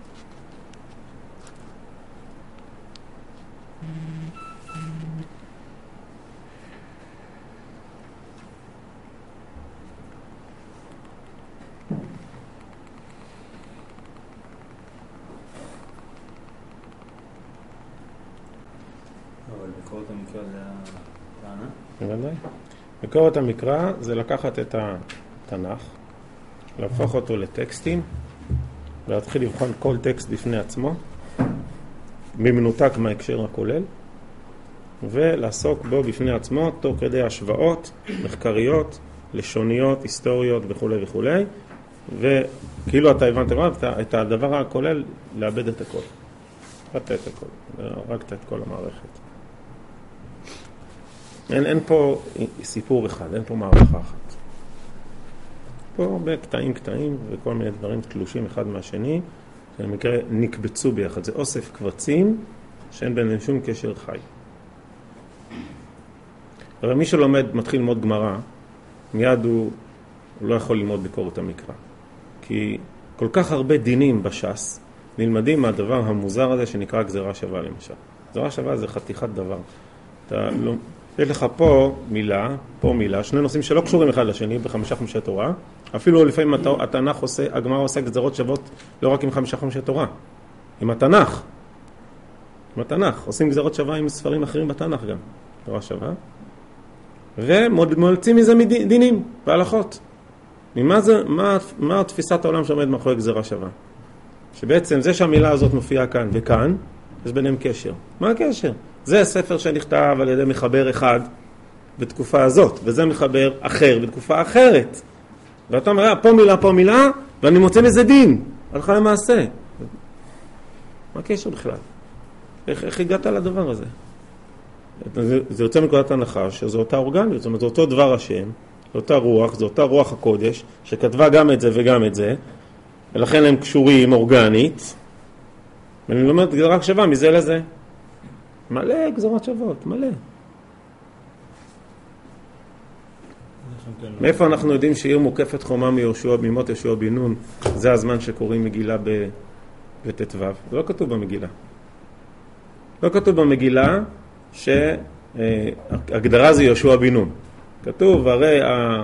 אבל ביקורת המקרא זה הטענה? בוודאי. ביקורת המקרא זה לקחת את התנ"ך, להפוך אותו לטקסטים, ולהתחיל לבחון כל טקסט בפני עצמו, במנותק מההקשר הכולל, ולעסוק בו בפני עצמו, תוך כדי השוואות, מחקריות, לשוניות, היסטוריות וכו' וכו', וכאילו אתה הבנת את הדבר הכולל, לאבד את הכל. רק את הכל, רק את כל המערכת. אין פה סיפור אחד, אין פה מערכה אחת. פה הרבה קטעים וכל מיני דברים תלושים אחד מהשני, שבמקרה נקבצו ביחד. זה אוסף קבצים שאין ביניהם שום קשר חי. הרי מי מתחיל ללמוד גמרא, מיד הוא לא יכול ללמוד ביקורת המקרא. כי כל כך הרבה דינים בש"ס נלמדים מהדבר המוזר הזה שנקרא גזירה שווה למשל. גזירה שווה זה חתיכת דבר. יש לך פה מילה, שני נושאים שלא קשורים אחד לשני בחמישה חומשי תורה. אפילו לפעמים התנ"ך הגמרא עושה גזירות שוות לא רק עם חמישה חומשי תורה, עם התנ"ך. עושים גזירות שווה עם ספרים אחרים בתנ"ך גם. גזירה שווה. ומולצים מזה דינים והלכות. מה תפיסת העולם שעומד מאחורי גזירה שווה? שבעצם זה שהמילה הזאת מופיעה כאן וכאן, יש ביניהם קשר. מה הקשר? זה ספר שנכתב על ידי מחבר אחד בתקופה הזאת, וזה מחבר אחר בתקופה אחרת. ואתה אומר, פה מילה, ואני מוצא מזה דין. הלכה למעשה. מה הקשר בכלל? איך הגעת לדבר הזה? זה יוצא מנקודת הנחה שזו אותה אורגניות, זאת אומרת, זה אותו דבר השם, זו אותה רוח, זו אותה רוח הקודש, שכתבה גם את זה וגם את זה, ולכן הם קשורים אורגנית, ואני לומד גזירה שווה מזה לזה. מלא גזירות שוות, מלא. מאיפה אנחנו יודעים שעיר מוקפת חומה מימות יהושע בן נון, זה הזמן שקוראים מגילה בט"ו? זה לא כתוב במגילה. לא כתוב במגילה שהגדרה זה יהושע בן נון. כתוב הרי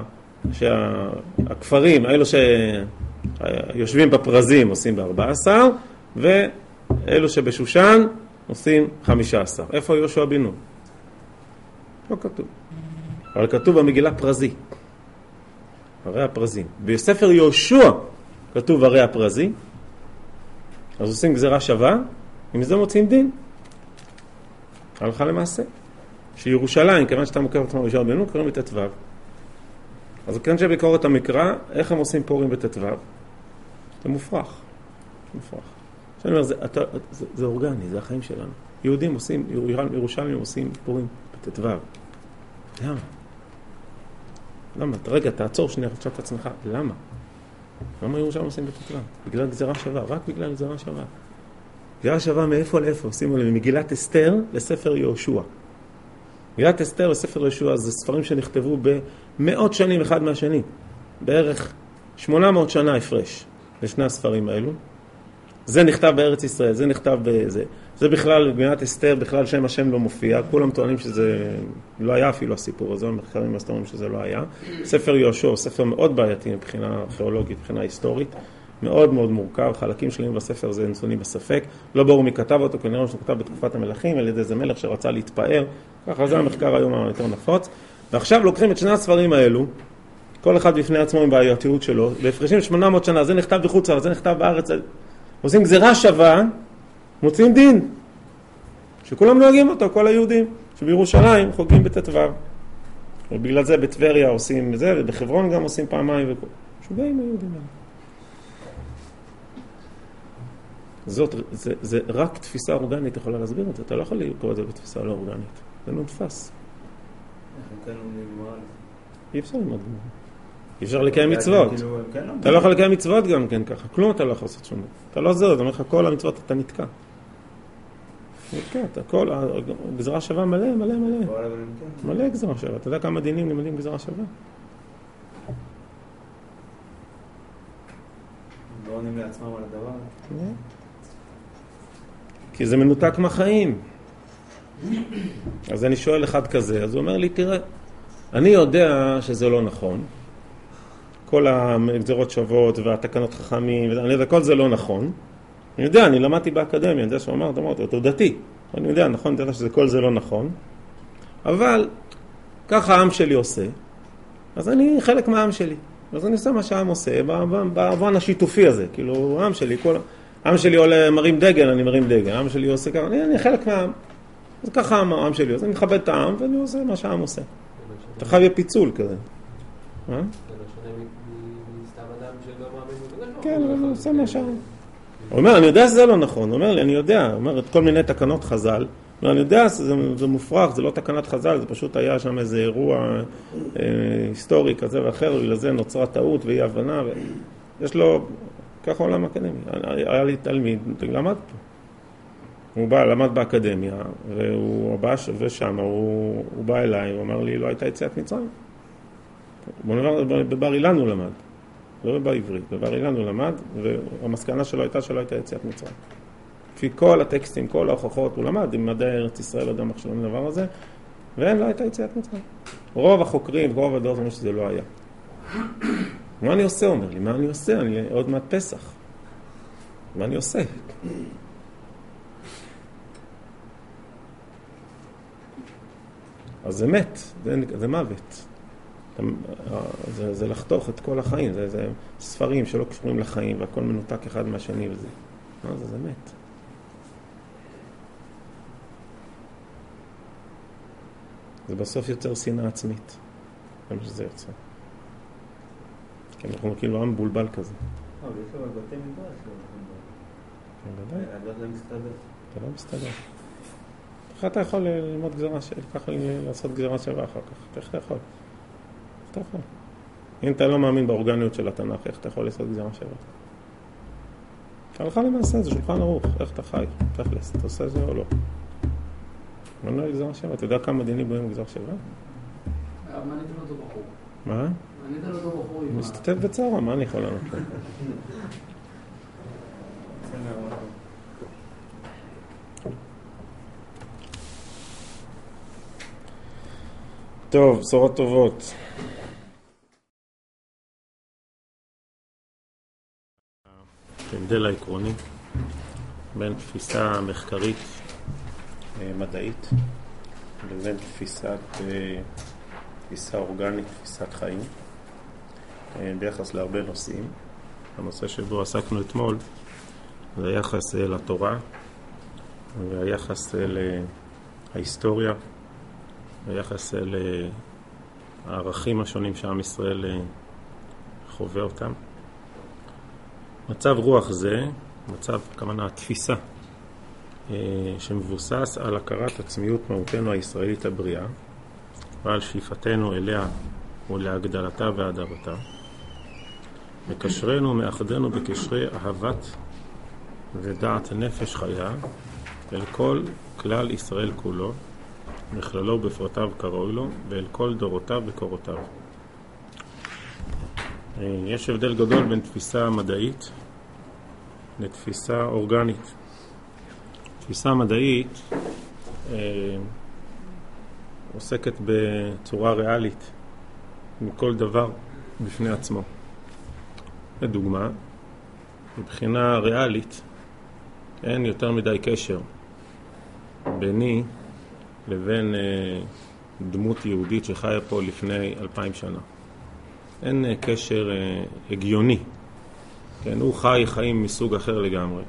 שהכפרים, האלו שיושבים בפרזים עושים ב14, ואלו שבשושן עושים 15. איפה יהושע בן נון? לא כתוב. אבל כתוב במגילה פרזי. הרי הפרזים. בספר יהושע כתוב הרי הפרזי. אז עושים גזירה שווה, עם זה מוצאים דין. הלכה למעשה. שירושלים, כיוון שאתה מוכר את עצמו יהושע בן נון, קוראים בט"ו. אז כאן שביקורת המקרא, איך הם עושים פורים בט"ו? זה מופרך. שאני אומר, זה אורגני, זה החיים שלנו. יהודים עושים, ירושלים עושים פורים בט"ו. למה? רגע, תעצור שנייה, תשאל את עצמך. למה ירושלים עושים בט"ו? בגלל גזירה שווה, רק בגלל גזירה שווה. גזירה שווה מאיפה לאיפה? שימו לב, ממגילת אסתר לספר יהושע. מגילת אסתר לספר יהושע זה ספרים שנכתבו במאות שנים אחד מהשני. בערך 800 שנה הפרש לשני הספרים האלו. זה נכתב בארץ ישראל, זה נכתב בזה. זה בכלל, במגילת אסתר, בכלל שם השם לא מופיע. כולם טוענים שזה לא היה אפילו הסיפור הזה, המחקרים מסתובבים שזה לא היה. ספר יהושע, ספר מאוד בעייתי מבחינה ארכיאולוגית, מבחינה היסטורית. מאוד מאוד מורכב, חלקים שלמים בספר זה נתונים בספק. לא ברור מי כתב אותו, כנראה שהוא כתב בתקופת המלכים, על ידי איזה מלך שרצה להתפאר. ככה זה המחקר היום היותר נפוץ. ועכשיו לוקחים את שני הספרים האלו, כל אחד בפני עצמו עם בעייתיות שלו, בהפרשים 800 שנה, זה נכתב בחוץ לארץ, זה נכתב בארץ, עושים גזירה שווה, מוצאים דין, שכולם נוהגים אותו, כל היהודים, שבירושלים חוגגים בט"ו. ובגלל זה בטבריה עושים זה, ובחברון גם עושים פעמיים וכל. שוגעים היהודים האלה. זה רק תפיסה אורגנית יכולה להסביר את זה. אתה לא יכול לקרוא את זה בתפיסה לא אורגנית. זה לא נתפס. אי אפשר ללמוד גמרא. אי אפשר לקיים מצוות. אתה לא יכול לקיים מצוות גם כן ככה. כלום אתה לא יכול לעשות שום. אתה לא זהו, אתה אומר לך כל המצוות אתה נתקע. נתקע, כל הגזרה שווה מלא. מלא גזרה שווה. אתה יודע כמה דינים לימדים גזרה שווה? לא עונים לעצמם על הדבר. כי זה מנותק מהחיים. אז אני שואל אחד כזה, אז הוא אומר לי, תראה, אני יודע שזה לא נכון. כל הגזירות שוות והתקנות חכמים, וכל זה לא נכון. אני יודע, אני למדתי באקדמיה, אני יודע שהוא אמר, אתה דתי. אני יודע, נכון, אני יודע שכל זה לא נכון. אבל ככה העם שלי עושה. אז אני חלק מהעם שלי. אז אני עושה מה שהעם עושה, בעוון השיתופי הזה. כאילו, העם שלי עולה, מרים דגל, אני מרים דגל. העם שלי עושה ככה, אני חלק מהעם. אז ככה העם שלי עושה. אני מכבד את העם ואני עושה מה שהעם עושה. אתה חייב יהיה פיצול כזה. זה לא שונה מסתם אדם שלא מאמין. כן, אני עושה מה שהעם. הוא אומר, אני יודע שזה לא נכון. הוא אומר לי, אני יודע. הוא אומר, את כל מיני תקנות חז"ל. אני יודע שזה מופרך, זה לא תקנת חז"ל, זה פשוט היה שם איזה אירוע היסטורי כזה ואחר, ולזה נוצרה טעות ואי הבנה, יש לו, ככה עולם אקדמי. היה לי תלמיד, למד פה. הוא בא, למד באקדמיה, והוא בא ושם, הוא בא אליי, הוא אמר לי, לא הייתה יציאת מצרים. בבר אילן הוא למד, לא בעברית, בבר אילן הוא למד, והמסקנה שלו הייתה שלא הייתה יציאת מצרים. לפי כל הטקסטים, כל ההוכחות, הוא למד עם מדעי ארץ ישראל, לא יודע מה חשבון לדבר הזה, ואין, לא הייתה יציאת מצרים. רוב החוקרים, רוב הדעות אומרים שזה לא היה. מה אני עושה? אומר לי, מה אני עושה? אני עוד מעט פסח. מה אני עושה? אז זה מת, זה מוות. זה לחתוך את כל החיים, זה ספרים שלא קשורים לחיים, והכל מנותק אחד מהשני וזה. מה זה? זה מת. זה בסוף יוצר שנאה עצמית. זה מה שזה יוצר. כי אנחנו כאילו עם בולבל כזה. אבל יש לו בתי מדרש. בוודאי. זה מסתדר. זה לא מסתדר. איך אתה יכול ללמוד גזרה שווה, ככה לעשות גזרה שווה אחר כך? איך אתה יכול? איך אתה יכול? אם אתה לא מאמין באורגניות של התנ"ך, איך אתה יכול לעשות גזרה שווה? הלכה למעשה, זה שולחן ערוך, איך אתה חי? תכלס, אתה עושה זה או לא? מה לא גזרה שווה? אתה יודע כמה דינים באים גזרה שווה? מה ניתן אותו בחור? מה? ניתן אותו בחור? הוא מסתתף בצערה, מה אני יכול לענות? טוב, בשורות טובות. ההבדל העקרוני בין תפיסה מחקרית מדעית לבין תפיסה אורגנית, תפיסת חיים, ביחס להרבה נושאים. הנושא שבו עסקנו אתמול זה היחס לתורה והיחס להיסטוריה, היחס לערכים השונים שעם ישראל חווה אותם. מצב רוח זה, מצב כמובן התפיסה שמבוסס על הכרת עצמיות מהותנו הישראלית הבריאה ועל שאיפתנו אליה ולהגדלתה והדרתה, מקשרנו מאחדנו בקשרי אהבת ודעת נפש חיה אל כל כלל ישראל כולו, בכללו בפרטיו קרוי לו, ואל כל דורותיו וקורותיו. יש הבדל גדול בין תפיסה מדעית לתפיסה אורגנית. תפיסה מדעית עוסקת בצורה ריאלית מכל דבר בפני עצמו. לדוגמה, מבחינה ריאלית אין יותר מדי קשר ביני לבין דמות יהודית שחיה פה לפני 2000 שנה. אין קשר הגיוני. כן, הוא חי חיים מסוג אחר לגמרי.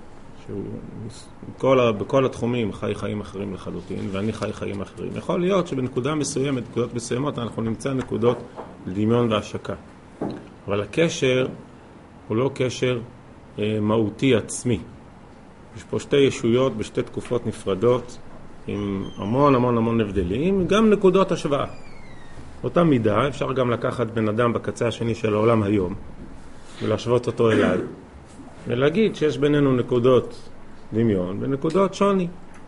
בכל התחומים חי חיים אחרים לחלוטין, ואני חי חיים אחרים. יכול להיות שבנקודה מסוימת, נקודות מסוימות, אנחנו נמצא נקודות לדמיון והשקה. אבל הקשר הוא לא קשר מהותי עצמי. יש פה שתי ישויות בשתי תקופות נפרדות, עם המון המון המון הבדלים, גם נקודות השוואה. אותה מידה, אפשר גם לקחת בן אדם בקצה השני של העולם היום, ולהשוות אותו אליי, ולהגיד שיש בינינו נקודות דמיון ונקודות שוני.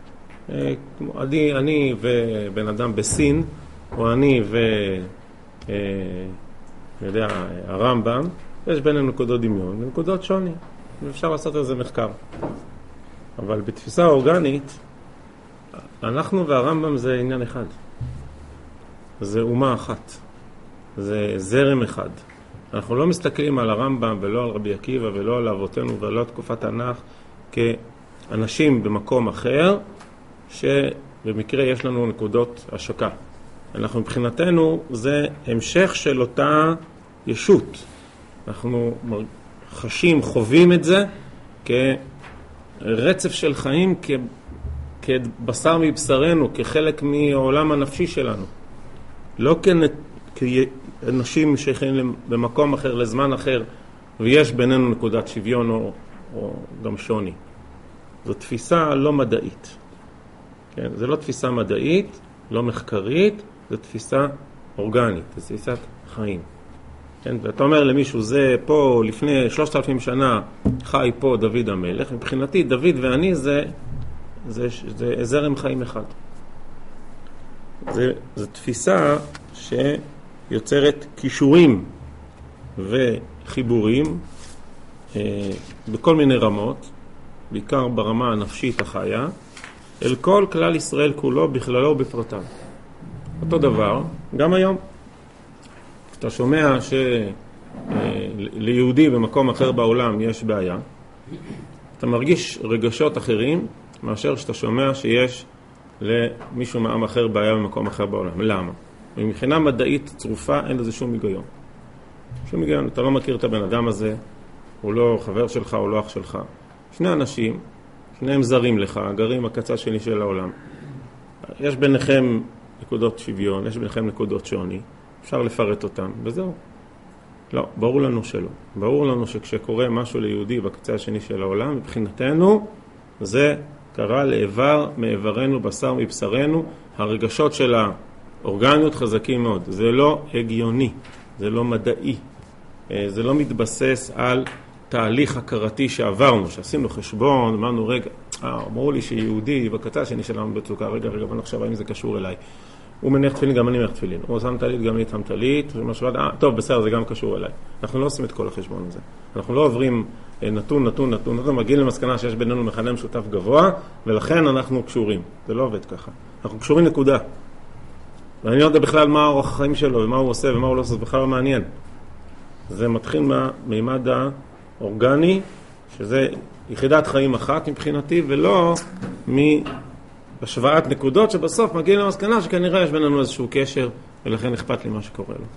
אני ובן אדם בסין, או אני הרמב"ם, יש בינינו נקודות דמיון ונקודות שוני. ואפשר לעשות על זה מחקר. אבל בתפיסה אורגנית, אנחנו והרמב"ם זה עניין אחד. זה אומה אחת. זה זרם אחד. אנחנו לא מסתכלים על הרמב"ם ולא על רבי עקיבא ולא על אבותינו ולא על תקופת תנ"ך כאנשים במקום אחר שבמקרה יש לנו נקודות השקה. אנחנו מבחינתנו זה המשך של אותה ישות. אנחנו חשים, חווים את זה כרצף של חיים, כבשר מבשרנו, כחלק מהעולם הנפשי שלנו. לא כאנשים שחיים במקום אחר, לזמן אחר, ויש בינינו נקודת שוויון או גם שוני. זו תפיסה לא מדעית. כן? זה לא תפיסה מדעית, לא מחקרית, זו תפיסה אורגנית, זו תפיסת חיים. כן? ואתה אומר למישהו, זה פה לפני 3,000 שנה חי פה דוד המלך, מבחינתי דוד ואני זה זה זרם חיים אחד. זו תפיסה שיוצרת קישורים וחיבורים בכל מיני רמות, בעיקר ברמה הנפשית החיה, אל כל כלל ישראל כולו בכללו ובפרטיו. אותו דבר, גם היום. אתה שומע שליהודי במקום אחר בעולם יש בעיה, אתה מרגיש רגשות אחרים מאשר שאתה שומע שיש למישהו מעם אחר בעיה במקום אחר בעולם. למה? מבחינה מדעית צרופה אין לזה שום היגיון. שום היגיון, אתה לא מכיר את הבן אדם הזה, הוא לא חבר שלך, הוא לא אח שלך. שני אנשים, שניהם זרים לך, גרים הקצה שני של העולם. יש ביניכם נקודות שוויון, יש ביניכם נקודות שוני, אפשר לפרט אותם, וזהו. לא, ברור לנו שלא. ברור לנו שכשקורה משהו ליהודי בקצה השני של העולם, מבחינתנו זה קרה לאיבר מאיברנו, בשר מבשרנו, הרגשות של האורגניות חזקים מאוד. זה לא הגיוני, זה לא מדעי, זה לא מתבסס על תהליך הכרתי שעברנו, שעשינו חשבון, אמרנו רגע, אמרו לי שיהודי בקצה השני שלנו בצוקה, רגע, בוא נחשב האם זה קשור אליי. הוא מניח תפילין, גם אני מניח תפילין. הוא שם טלית, גם אני שם טלית, טוב, בסדר, זה גם קשור אליי. אנחנו לא עושים את כל החשבון הזה. אנחנו לא עוברים נתון, מגיעים למסקנה שיש בינינו מכנה משותף גבוה, ולכן אנחנו קשורים. זה לא עובד ככה. אנחנו קשורים נקודה. ואני לא יודע בכלל מה האורח החיים שלו, ומה הוא עושה, ומה הוא לא עושה, זה בכלל לא מעניין. זה מתחיל מהמימד האורגני, שזה יחידת חיים אחת מבחינתי, ולא השוואת נקודות שבסוף מגיעים למסקנה שכנראה יש בינינו איזשהו קשר, ולכן אכפת לי מה שקורה לו.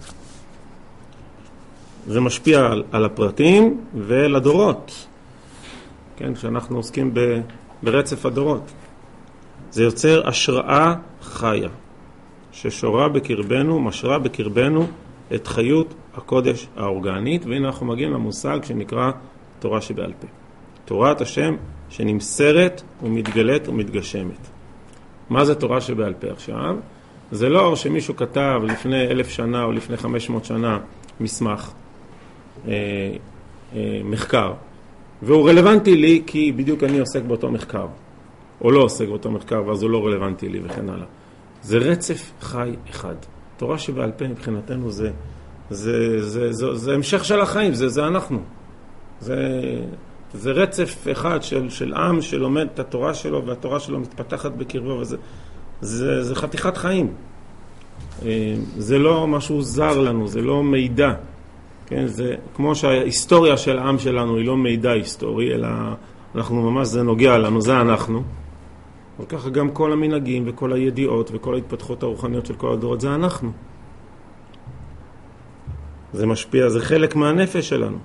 זה משפיע על הפרטים ולדורות. כן, כשאנחנו עוסקים ברצף הדורות. זה יוצר השראה חיה, ששורה בקרבנו, משרה בקרבנו את חיות הקודש האורגנית, והנה אנחנו מגיעים למושג שנקרא תורה שבעל פה. תורת השם שנמסרת ומתגלית ומתגשמת. מה זה תורה שבעל פה עכשיו? זה לא שמישהו כתב לפני 1000 שנה או לפני 500 שנה מסמך, מחקר, והוא רלוונטי לי כי בדיוק אני עוסק באותו מחקר, או לא עוסק באותו מחקר ואז הוא לא רלוונטי לי וכן הלאה. זה רצף חי אחד. תורה שבעל פה מבחינתנו זה המשך של החיים, זה אנחנו. זה רצף אחד של עם שלומד את התורה שלו, והתורה שלו מתפתחת בקרבו, זה חתיכת חיים. זה לא משהו זר לנו, זה לא מידע. כן, זה כמו שההיסטוריה של העם שלנו היא לא מידע היסטורי, אלא אנחנו ממש, זה נוגע לנו, זה אנחנו. וככה גם כל המנהגים וכל הידיעות וכל ההתפתחות הרוחניות של כל הדורות, זה אנחנו. זה משפיע, זה חלק מהנפש שלנו.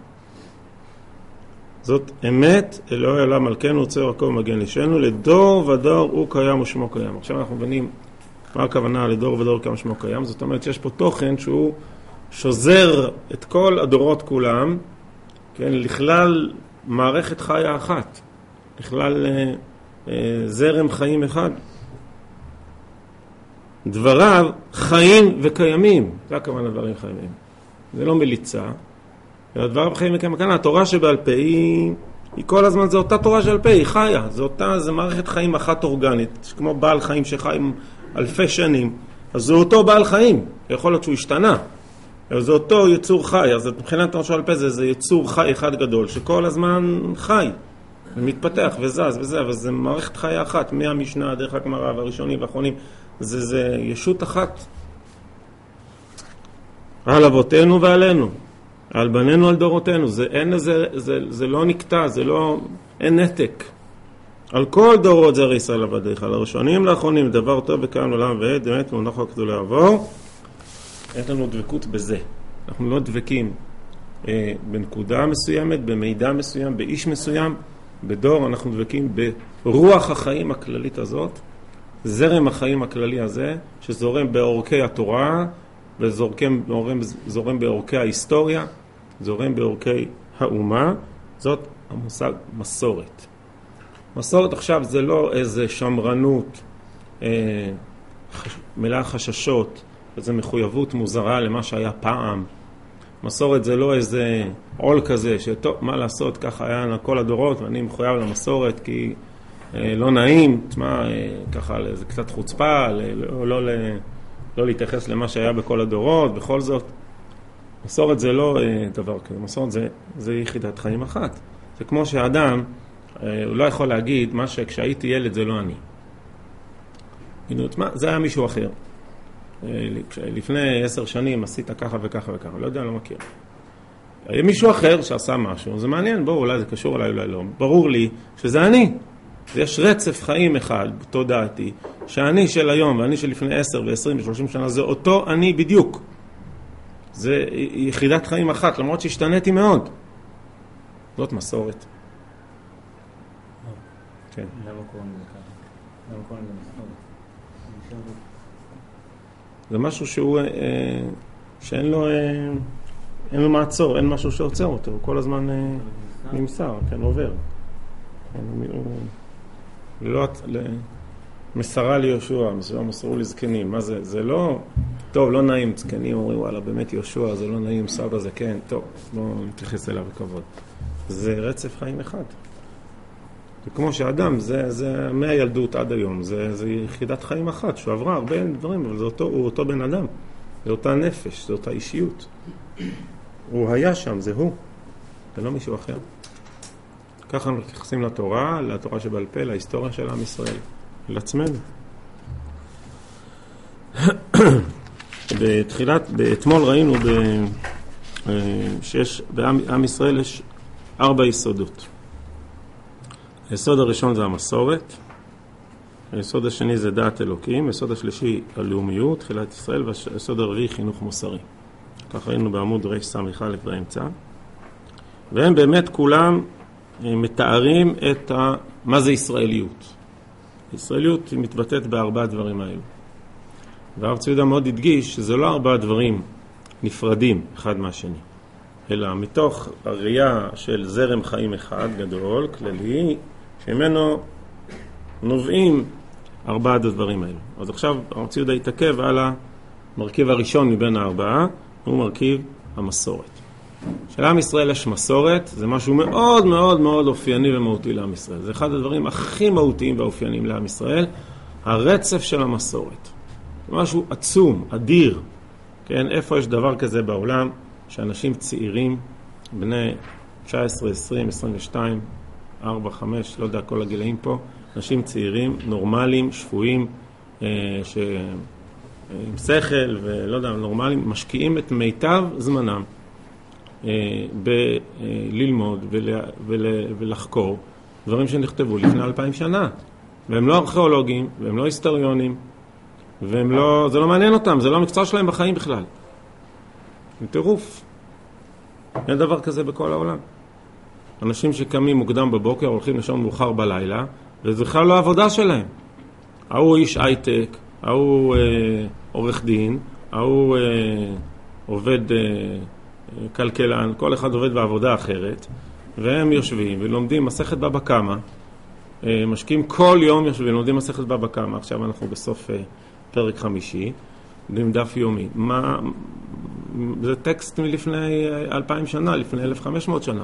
זאת אמת, אלוהי עולם מלכנו, עוצר ערכו ומגן לשנו, לדור ודור הוא קיים ושמו קיים. עכשיו אנחנו מבינים מה הכוונה לדור ודור קיים ושמו קיים. זאת אומרת שיש פה תוכן שהוא שוזר את כל הדורות כולם, כן, לכלל מערכת חיה אחת, לכלל זרם חיים אחד. דבריו חיים וקיימים, זה הכוונה דברים חיימים. זה לא מליצה, אלא דבריו חיים וקיימים. כאן התורה שבעל פה היא כל הזמן, זה אותה תורה שבעל פה, היא חיה, זה מערכת חיים אחת אורגנית, כמו בעל חיים שחיים אלפי שנים, אז זה אותו בעל חיים, יכול להיות שהוא השתנה, אבל זה אותו יצור חי. אז מבחינת תורה שבעל פה זה יצור חי אחד גדול, שכל הזמן חי, ומתפתח וזז וזה, אבל זה מערכת חיה אחת, מהמשנה, דרך הגמרא והראשונים והאחרונים, זה ישות אחת. על אבותינו ועלינו, על בנינו על דורותינו, זה לא נקטע, אין נתק. על כל דורות זרעי ישראל עבדיך, על הראשונים לאחרונים, דבר טוב וקיים לעולם ועד, באמת מונח כדי לעבור. אין לנו דבקות בזה. אנחנו לא דבקים בנקודה מסוימת, במידע מסוים, באיש מסוים. בדור אנחנו דבקים ברוח החיים הכללית הזאת, זרם החיים הכללי הזה, שזורם באורכי התורה, וזורם באורכי ההיסטוריה, זורם באורכי האומה. זאת המושג מסורת. מסורת עכשיו זה לא איזה שמרנות, מלאה חששות, איזו מחויבות מוזרה למה שהיה פעם. מסורת זה לא איזה עול כזה, שטוב, מה לעשות, ככה היה כל הדורות, ואני מחויב למסורת, כי לא נעים, תשמע, ככה, זה קצת חוצפה, לא להתייחס למה שהיה בכל הדורות, בכל זאת. מסורת זה לא דבר כזה, מסורת זה יחידת חיים אחת. זה כמו שהאדם, הוא לא יכול להגיד מה שכשהייתי ילד זה לא אני. זה היה מישהו אחר. לפני 10 שנים עשית ככה וככה וככה, לא יודע, לא מכיר. מישהו אחר שעשה משהו, זה מעניין, בואו, אולי זה קשור אליי, אולי לא. ברור לי שזה אני. יש רצף חיים אחד, תודעתי, שאני של היום ואני של לפני 10 ו-20 ו-30 שנה, זה אותו אני בדיוק. זה יחידת חיים אחת, למרות שהשתניתי מאוד. זאת מסורת. כן. למה קוראים לזה ככה? למה קוראים לזה מסורת? זה משהו שהוא, שאין לו מעצור, אין משהו שעוצר אותו, הוא כל הזמן נמסר, כן, עובר. מסרה לי יהושע, מסרו לי זקנים, מה זה? זה לא, טוב, לא נעים, זקנים אומרים, וואלה, באמת יהושע, זה לא נעים, סבא זה כן, טוב, בואו נתייחס אליו בכבוד. זה רצף חיים אחד. וכמו שאדם, זה מהילדות עד היום, זה יחידת חיים אחת, שהוא עברה הרבה דברים, אבל הוא אותו בן אדם, זה אותה נפש, זה אותה אישיות. הוא היה שם, זה הוא, זה לא מישהו אחר. ככה אנחנו מתייחסים לתורה שבעל פה, להיסטוריה של עם ישראל, לעצמנו. אתמול ראינו שיש בעם ישראל יש 4 יסודות. היסוד הראשון זה המסורת, היסוד השני זה דעת אלוקים, היסוד השלישי הלאומיות, תחילת ישראל, והיסוד הרביעי חינוך מוסרי. ככה ראינו בעמוד רס"א באמצע. והם באמת כולם מתארים מה זה ישראליות. ישראליות היא מתבטאת ב4 דברים האלו. והרב צבי יהודה מאוד הדגיש שזה לא 4 דברים נפרדים אחד מהשני, אלא מתוך הראייה של זרם חיים אחד גדול, כללי, שממנו נובעים 4 הדברים האלו. אז עכשיו הרב צבי יהודה יתעכב על המרכיב הראשון מבין 4, הוא מרכיב המסורת. שלעם ישראל יש מסורת, זה משהו מאוד מאוד מאוד אופייני ומהותי לעם ישראל. זה אחד הדברים הכי מהותיים והאופייניים לעם ישראל, הרצף של המסורת. זה משהו עצום, אדיר. כן, איפה יש דבר כזה בעולם, שאנשים צעירים, בני 19, 20, 22, 4, 5, לא יודע, כל הגילאים פה, אנשים צעירים, נורמליים, שפויים, עם שכל ולא יודע, נורמליים, משקיעים את מיטב זמנם בללמוד ולחקור דברים שנכתבו לפני 2000 שנה. והם לא ארכיאולוגים, והם לא היסטוריונים, זה לא מעניין אותם, זה לא המקצוע שלהם בחיים בכלל. זה טירוף. אין דבר כזה בכל העולם. אנשים שקמים מוקדם בבוקר, הולכים לישון מאוחר בלילה, וזה בכלל לא העבודה שלהם. ההוא איש הייטק, ההוא עורך דין, ההוא עובד כלכלן, כל אחד עובד בעבודה אחרת, והם יושבים ולומדים מסכת בבא קמא, משקיעים כל יום יושבים ולומדים מסכת בבא קמא. עכשיו אנחנו בסוף פרק 5, לומדים דף יומי. זה טקסט מלפני 2000 שנה, לפני 1500 שנה.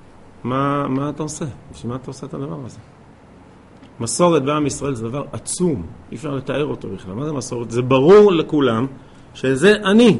מה אתה עושה? בשביל מה אתה עושה את הדבר הזה? מסורת בעם ישראל זה דבר עצום, אי אפשר לתאר אותו בכלל. מה זה מסורת? זה ברור לכולם שזה אני,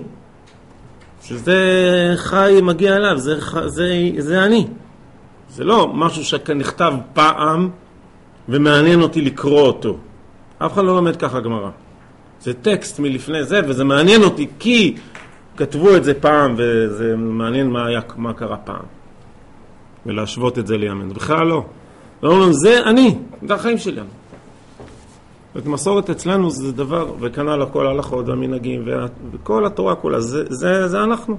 שזה חי מגיע אליו, זה אני. זה לא משהו שנכתב פעם ומעניין אותי לקרוא אותו. אף אחד לא לומד ככה גמרא. זה טקסט מלפני זה, וזה מעניין אותי כי כתבו את זה פעם, וזה מעניין מה קרה פעם. ולהשוות את זה לימינו. בכלל לא. לא, זה אני, זה החיים שלנו. ומסורת אצלנו זה דבר, וכנ"ל הכל ההלכות והמנהגים, וכל התורה כולה, זה אנחנו.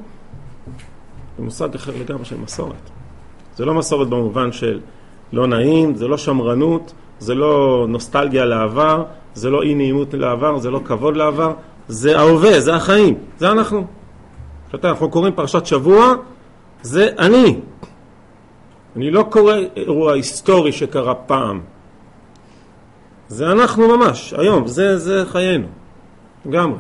זה מושג אחר לגמרי של מסורת. זה לא מסורת במובן של לא נעים, זה לא שמרנות, זה לא נוסטלגיה לעבר, זה לא אי נעימות לעבר, זה לא כבוד לעבר, זה ההווה, זה החיים, זה אנחנו. אנחנו קוראים פרשת שבוע, זה אני. אני לא קורא אירוע היסטורי שקרה פעם. זה אנחנו ממש, היום, זה חיינו. לגמרי.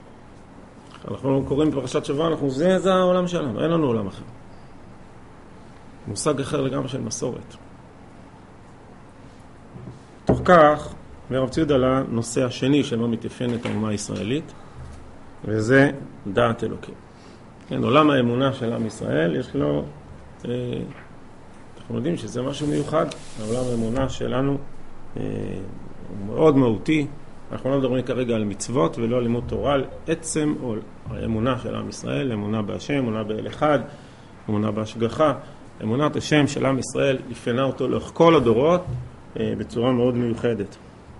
אנחנו קוראים פרשת שבוע, זה העולם שלנו, אין לנו עולם אחר. מושג אחר לגמרי של מסורת. כך, והרב ציודה לנושא השני שלא מתאפיין את האומה הישראלית, וזה דעת אלוקים. כן, עולם האמונה של עם ישראל, יש לו, אנחנו יודעים שזה משהו מיוחד, העולם האמונה שלנו הוא מאוד מהותי, אנחנו לא מדברים כרגע על מצוות ולא על לימוד תורה, על עצם או האמונה של עם ישראל, אמונה בהשם, אמונה באל אחד, אמונה בהשגחה, אמונת השם של עם ישראל, לפנה אותו לאורך כל הדורות בצורה מאוד מיוחדת.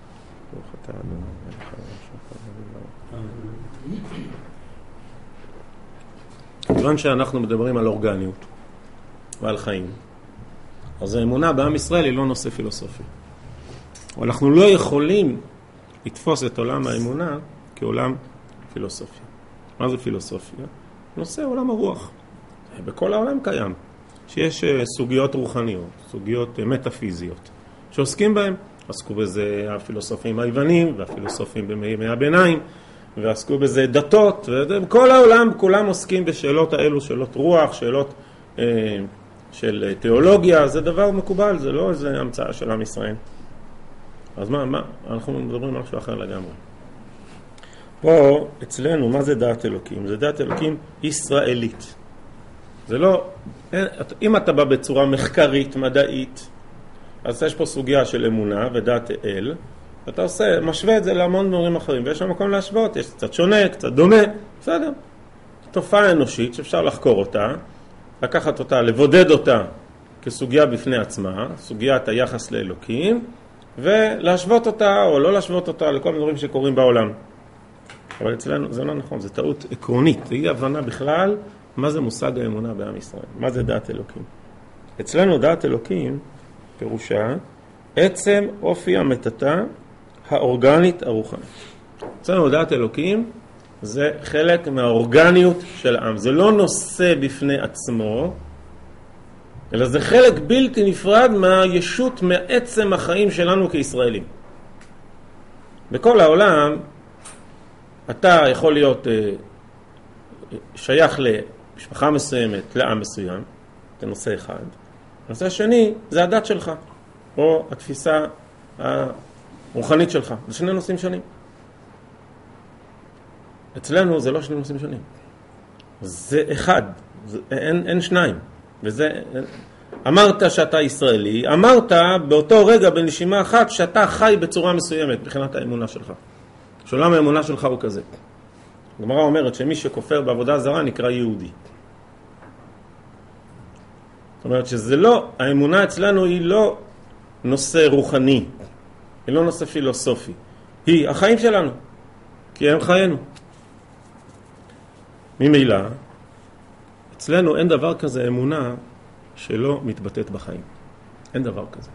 כיוון שאנחנו מדברים על אורגניות ועל חיים, אז האמונה בעם ישראל היא לא נושא פילוסופי. ואנחנו לא יכולים לתפוס את עולם האמונה כעולם פילוסופי. מה זה פילוסופיה? נושא עולם הרוח. בכל העולם קיים. שיש סוגיות רוחניות, סוגיות מטאפיזיות, שעוסקים בהם. עסקו בזה הפילוסופים היוונים והפילוסופים בימי הביניים, ועסקו בזה דתות, וכל העולם כולם עוסקים בשאלות האלו, שאלות רוח, שאלות של תיאולוגיה, זה דבר מקובל, זה לא איזה המצאה של עם ישראל. אז מה? אנחנו מדברים על משהו אחר לגמרי. פה אצלנו, מה זה דעת אלוקים? זה דעת אלוקים ישראלית. זה לא, אם אתה בא בצורה מחקרית, מדעית, אז יש פה סוגיה של אמונה ודעת אל, ואתה עושה, משווה את זה להמון דברים אחרים, ויש שם מקום להשוות, יש קצת שונה, קצת דומה, בסדר. תופעה אנושית שאפשר לחקור אותה, לקחת אותה, לבודד אותה כסוגיה בפני עצמה, סוגיית היחס לאלוקים, ולהשוות אותה או לא להשוות אותה לכל מיני דברים שקורים בעולם. אבל אצלנו זה לא נכון, זה טעות עקרונית, זה אי הבנה בכלל מה זה מושג האמונה בעם ישראל, מה זה דעת אלוקים. אצלנו דעת אלוקים פירושה עצם אופי המתתה האורגנית הרוחנית. אצלנו דעת אלוקים זה חלק מהאורגניות של העם, זה לא נושא בפני עצמו, אלא זה חלק בלתי נפרד מהישות, מעצם החיים שלנו כישראלים. בכל העולם אתה יכול להיות שייך למשפחה מסוימת, לעם מסוים, זה נושא אחד. הנושא השני זה הדת שלך, או התפיסה הרוחנית שלך. זה שני נושאים שונים. אצלנו זה לא שני נושאים שונים. זה אחד, אין שניים. וזה, אמרת שאתה ישראלי, אמרת באותו רגע בנשימה אחת שאתה חי בצורה מסוימת מבחינת האמונה שלך. שעולם האמונה שלך הוא כזה. הגמרא אומרת שמי שכופר בעבודה זרה נקרא יהודי. זאת אומרת שזה לא, האמונה אצלנו היא לא נושא רוחני, היא לא נושא פילוסופי, היא החיים שלנו, כי הם חיינו. ממילא, אצלנו אין דבר כזה אמונה שלא מתבטאת בחיים. אין דבר כזה.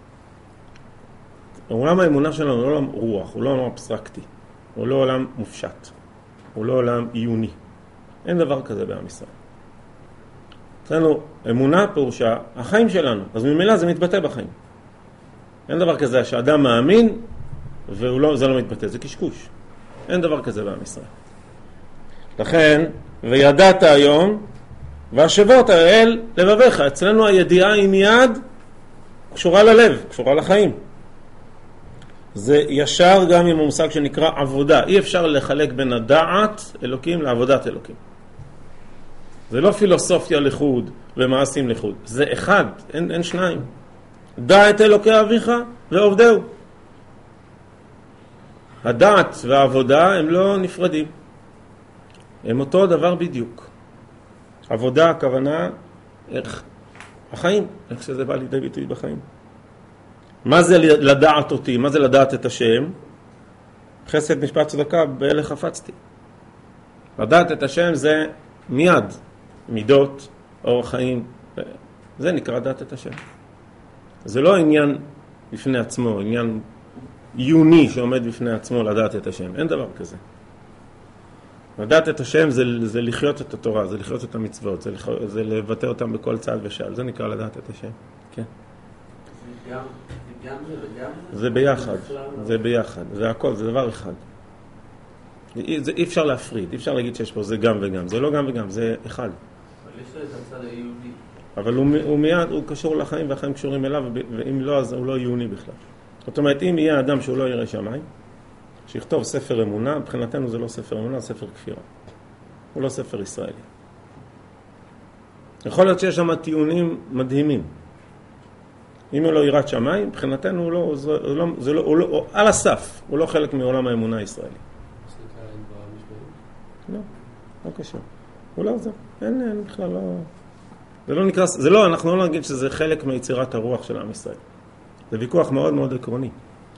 עולם האמונה שלנו הוא לא עולם רוח, הוא לא עולם אבסטרקטי, הוא לא עולם מופשט, הוא לא עולם עיוני. אין דבר כזה בעם ישראל. אצלנו אמונה פירושה החיים שלנו, אז ממילא זה מתבטא בחיים. אין דבר כזה שאדם מאמין וזה לא מתבטא, זה קשקוש. אין דבר כזה בעם ישראל. לכן, וידעת היום והשבות האל לבביך. אצלנו הידיעה היא מיד קשורה ללב, קשורה לחיים. זה ישר גם עם המושג שנקרא עבודה. אי אפשר לחלק בין הדעת אלוקים לעבודת אלוקים. זה לא פילוסופיה לחוד ומעשים לחוד. זה אחד, אין שניים. דע את אלוקי אביך ועובדהו. הדעת והעבודה הם לא נפרדים. הם אותו דבר בדיוק. עבודה, הכוונה, איך החיים, איך שזה בא לידי ביטוי בחיים. מה זה לדעת אותי? מה זה לדעת את השם? חסד משפט צדקה, באלה חפצתי. לדעת את השם זה מיד, מידות, אורח חיים, זה נקרא לדעת את השם. זה לא עניין בפני עצמו, עניין עיוני שעומד בפני עצמו לדעת את השם. אין דבר כזה. לדעת את השם זה לחיות את התורה, זה לחיות את המצוות, זה לבטא אותם בכל צעד ושעל. זה נקרא לדעת את השם. כן. זה ביחד, זה ביחד, זה הכל, זה דבר אחד. אי אפשר להפריד, אי אפשר להגיד שיש פה זה גם וגם, זה לא גם וגם, זה אחד. אבל יש לו את הצד היהודי. אבל הוא מיד, הוא קשור לחיים והחיים קשורים אליו, ואם לא, אז הוא לא עיוני בכלל. זאת אומרת, אם יהיה אדם שהוא לא ירא שמיים, שיכתוב ספר אמונה, מבחינתנו זה לא ספר אמונה, זה ספר כפירה. הוא לא ספר ישראלי. יכול להיות שיש שם טיעונים מדהימים. אם הוא לא יראת שמיים, מבחינתנו הוא לא, על הסף, הוא לא חלק מעולם האמונה הישראלי. לא, לא קשור. הוא לא זה. אין בכלל לא... זה לא נקרא, זה לא, אנחנו לא נגיד שזה חלק מיצירת הרוח של עם ישראל. זה ויכוח מאוד מאוד עקרוני.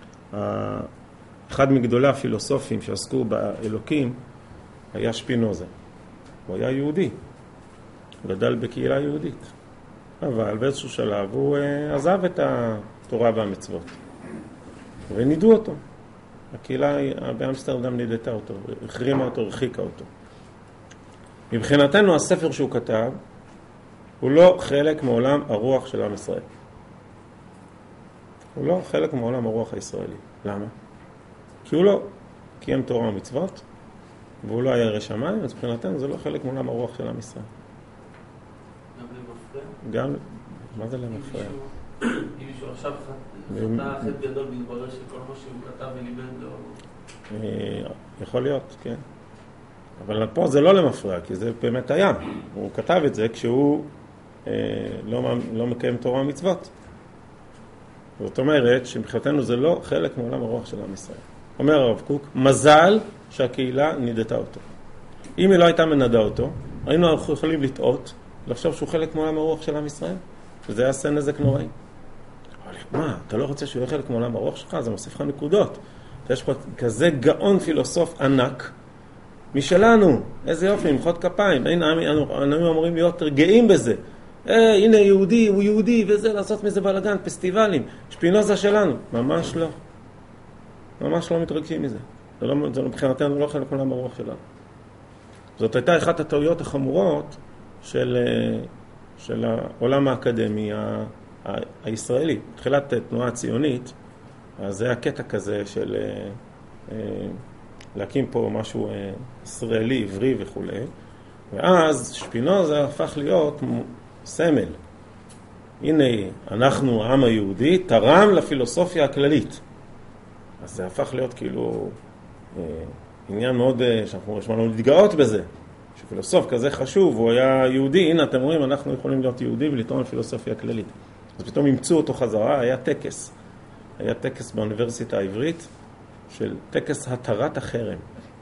אחד מגדולי הפילוסופים שעסקו באלוקים היה שפינוזה. הוא היה יהודי. הוא גדל בקהילה יהודית. אבל באיזשהו שלב הוא עזב את התורה והמצוות. ונידו אותו. הקהילה באמסטרדם נידתה אותו, החרימה אותו, הרחיקה אותו. מבחינתנו הספר שהוא כתב הוא לא חלק מעולם הרוח של עם ישראל. הוא לא חלק מעולם הרוח הישראלי. למה? כי הוא לא קיים תורה ומצוות, והוא לא היה ירא שמיים, אז מבחינתנו זה לא חלק מעולם הרוח של עם ישראל. גם למפריע? גם, מה זה למפריע? אם מישהו עכשיו חטא חטא גדול מתברר שכל מה שהוא כתב ולימד לא... יכול להיות, כן. אבל פה זה לא למפריע, כי זה באמת היה. הוא כתב את זה כשהוא לא מקיים תורה ומצוות. זאת אומרת שמבחינתנו זה לא חלק מעולם הרוח של עם ישראל. אומר הרב קוק, מזל שהקהילה נידתה אותו. אם היא לא הייתה מנדה אותו, היינו יכולים לטעות, לחשוב שהוא חלק מעולם הרוח של עם ישראל, וזה יעשה נזק נוראי. אבל מה, אתה לא רוצה שהוא יהיה חלק מעולם הרוח שלך? זה מוסיף לך נקודות. יש פה כזה גאון פילוסוף ענק משלנו. איזה יופי, למחאות כפיים. אנחנו אמורים להיות גאים בזה. הנה יהודי, הוא יהודי, וזה, לעשות מזה בלגן, פסטיבלים, שפינוזה שלנו. ממש לא. ממש לא מתרגשים מזה. זה לא, מבחינתנו לא חלק מעולם הרוח שלנו. זאת הייתה אחת הטעויות החמורות של העולם האקדמי הישראלי. בתחילת תנועה הציונית, אז זה היה קטע כזה של להקים פה משהו ישראלי, עברי וכו'. ואז שפינוזה הפך להיות סמל. הנה, אנחנו, העם היהודי, תרם לפילוסופיה הכללית. אז זה הפך להיות כאילו עניין מאוד, שאנחנו רשמנו להתגאות בזה. שפילוסוף כזה חשוב, הוא היה יהודי, הנה אתם רואים, אנחנו יכולים להיות יהודי ולטעון לפילוסופיה הכללית. אז פתאום ימצאו אותו חזרה, היה טקס. היה טקס באוניברסיטה העברית של טקס התרת החרם.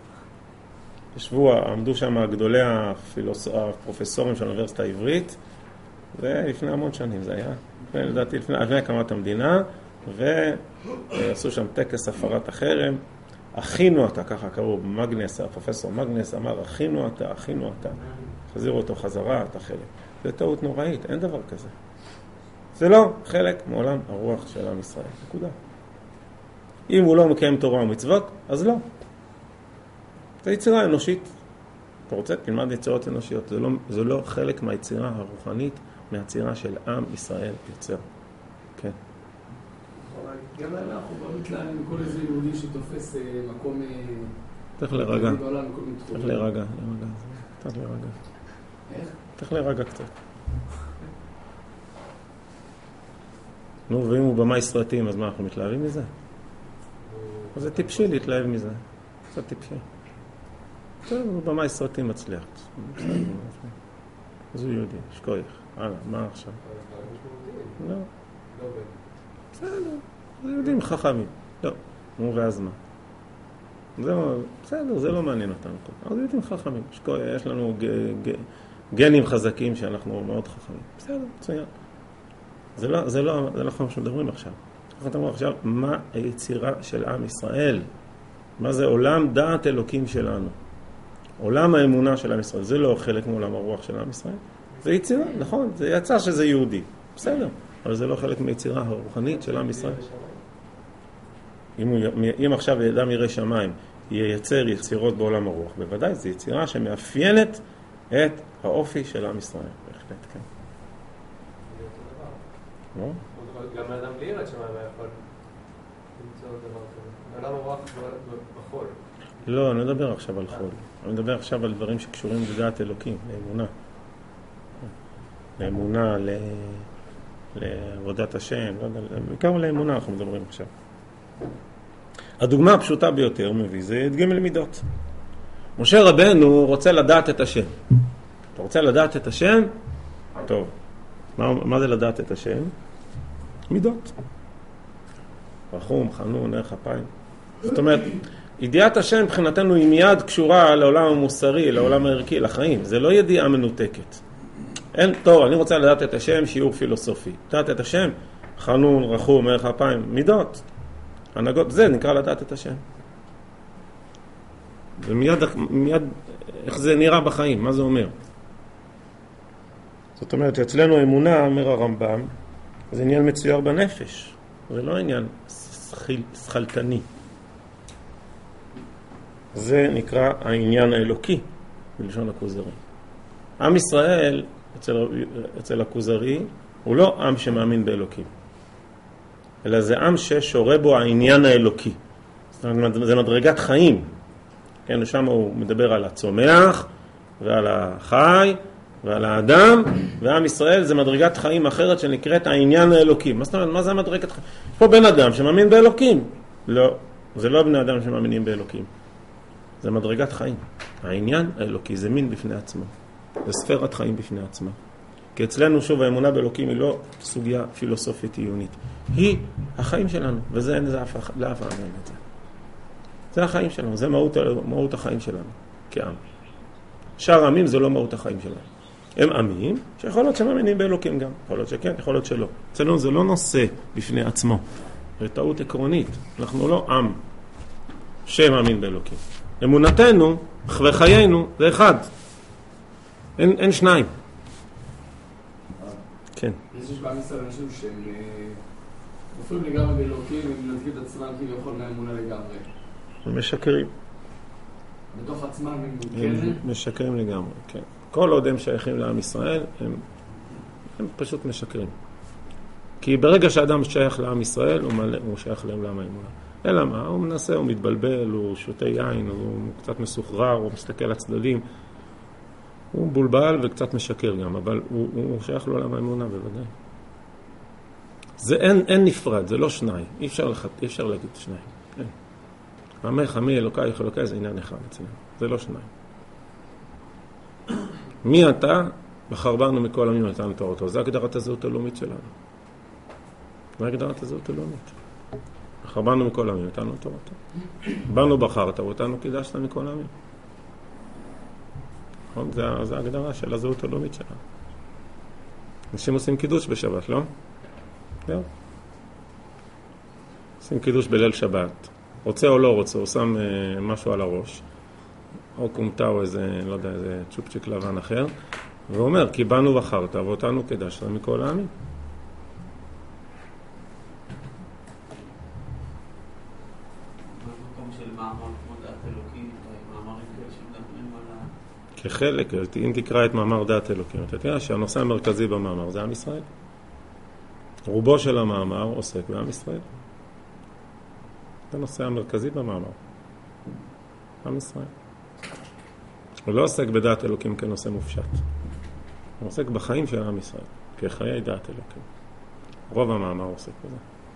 עמדו שם גדולי הפרופסורים של האוניברסיטה העברית, זה לפני המון שנים זה היה, לדעתי לפני הקמת המדינה, ועשו שם טקס הפרת החרם. אחינו אתה, ככה קראו מגנס, הפרופסור מגנס אמר, אחינו אתה, חזירו אותו חזרה, אתה חלק. זה טעות נוראית, אין דבר כזה. זה לא חלק מעולם הרוח של עם ישראל, נקודה. אם הוא לא מקיים תורה ומצוות, אז לא. זה יצירה אנושית. אתה רוצה? תלמד יצירות אנושיות. זה לא חלק מהיצירה הרוחנית, מהיצירה של עם ישראל יוצר. כן. גם אנחנו במתלעים מכל איזה יהודי שתופס מקום... צריך להירגע. צריך להירגע קצת. נו, ואם הוא במאי סרטים, אז מה, אנחנו מתלהבים מזה? אז זה טיפשי להתלהב מזה. קצת טיפשי. טוב, הוא במאי סרטים מצליח. אז הוא יהודי, שכוח. הלאה, מה עכשיו? לא. בסדר, זה יהודים חכמים. לא, נו, ואז מה? בסדר, זה לא מעניין אותנו. אבל זה יהודים חכמים. שכוח, יש לנו גנים חזקים שאנחנו מאוד חכמים. בסדר, מצוין. זה לא מה שמדברים עכשיו. אנחנו מדברים עכשיו, מה היצירה של עם ישראל? מה זה עולם דעת אלוקים שלנו? עולם האמונה של עם ישראל. זה לא חלק מעולם הרוח של עם ישראל. זה יצירה, נכון. זה יצא שזה יהודי. בסדר. אבל זה לא חלק מיצירה הרוחנית של עם ישראל. אם עכשיו אדם ירא שמיים ייצר יצירות בעולם הרוח, בוודאי זו יצירה שמאפיינת את האופי של עם ישראל. בהחלט, כן. גם האדם בלי יראת שמיים היה יכול למצוא דבר כזה. העולם הרוח בחול. לא, אני לא מדבר עכשיו על חול. אני מדבר עכשיו על דברים שקשורים לדעת אלוקים, לאמונה. לאמונה, לעבודת השם, לא יודע, בעיקר לאמונה אנחנו מדברים עכשיו. הדוגמה הפשוטה ביותר מביא זה את ג' מידות. משה רבנו רוצה לדעת את השם. אתה רוצה לדעת את השם? טוב. מה זה לדעת את השם? מידות. רחום, חנון, ערך אפיים. זאת אומרת, ידיעת השם מבחינתנו היא מיד קשורה לעולם המוסרי, לעולם הערכי, לחיים. זה לא ידיעה מנותקת. טוב, אני רוצה לדעת את השם, שיעור פילוסופי. לדעת את השם, חנון, רחום, ערך אפיים, מידות. הנהגות, זה נקרא לדעת את השם. ומיד איך זה נראה בחיים, מה זה אומר? זאת אומרת, אצלנו אמונה, אומר הרמב"ם, זה עניין מצויר בנפש. זה לא עניין שכלתני. זה נקרא העניין האלוקי, בלשון הכוזרי. עם ישראל, אצל הכוזרי, הוא לא עם שמאמין באלוקים. אלא זה עם ששורה בו העניין האלוקי. זאת אומרת, זה מדרגת חיים. כן, שם הוא מדבר על הצומח, ועל החי, ועל האדם, ועם ישראל זה מדרגת חיים אחרת שנקראת העניין האלוקי. מה זאת אומרת? מה זה המדרגת חיים? פה בן אדם שמאמין באלוקים. לא, זה לא בני אדם שמאמינים באלוקים. זה מדרגת חיים. העניין האלוקי זה מין בפני עצמו. זה ספרת חיים בפני עצמה. כי אצלנו שוב האמונה באלוקים היא לא סוגיה פילוסופית עיונית. היא החיים שלנו, וזה אין לזה לאף אחד אין את זה. זה החיים שלנו, זה מהות החיים שלנו כעם. שאר העמים זה לא מהות החיים שלנו. הם עמים שיכול להיות שמאמינים באלוקים גם. יכול להיות שכן, יכול להיות שלא. אצלנו זה לא נושא בפני עצמו. זה טעות עקרונית. אנחנו לא עם שמאמין באלוקים. אמונתנו וחיינו זה אחד. אין שניים. כן. יש בעם ישראל אנשים שהם נופלים לגמרי באלוקים, הם מנתקים את עצמם כביכול מהאמונה לגמרי. הם משקרים. בתוך עצמם הם הם משקרים לגמרי, כן. כל עוד הם שייכים לעם ישראל, הם פשוט משקרים. כי ברגע שאדם שייך לעם ישראל, הוא שייך להם לעם האמונה. אלא מה? הוא מנסה, הוא מתבלבל, הוא שותה יין, הוא קצת מסוחרר, הוא מסתכל לצדדים. הוא מבולבל וקצת משקר גם, אבל הוא שייך לו לעם האמונה בוודאי. זה אין נפרד, זה לא שניים. אי אפשר להגיד שניים. כן. עמך, עמי, אלוקי, אלוקי, זה עניין אחד אצלנו. זה לא שניים. מי אתה? בחר בנו מכל עמים נתן תורתו. זה הגדרת הזהות הלאומית שלנו. זה הגדרת הזהות הלאומית. בחר בנו מכל עמים נתן תורתו. בנו בחרת, ואותנו קידשת מכל עמים. זה ההגדרה של הזהות הלאומית שלנו. אנשים עושים קידוש בשבת, לא? זהו. עושים קידוש בליל שבת. רוצה או לא רוצה, הוא שם משהו על הראש. או קומטה או איזה, לא יודע, איזה צ'ופצ'יק לבן אחר. והוא אומר, כי בנו בחרת ואותנו קידשת מכל העמים. כחלק, אם תקרא את מאמר דעת אלוקים, אתה תראה שהנושא המרכזי במאמר זה עם ישראל. רובו של המאמר עוסק בעם ישראל. זה הנושא המרכזי במאמר. עם ישראל. הוא לא עוסק בדעת אלוקים כנושא מופשט. הוא עוסק בחיים של עם ישראל, כחיי דעת אלוקים. רוב המאמר עוסק בזה.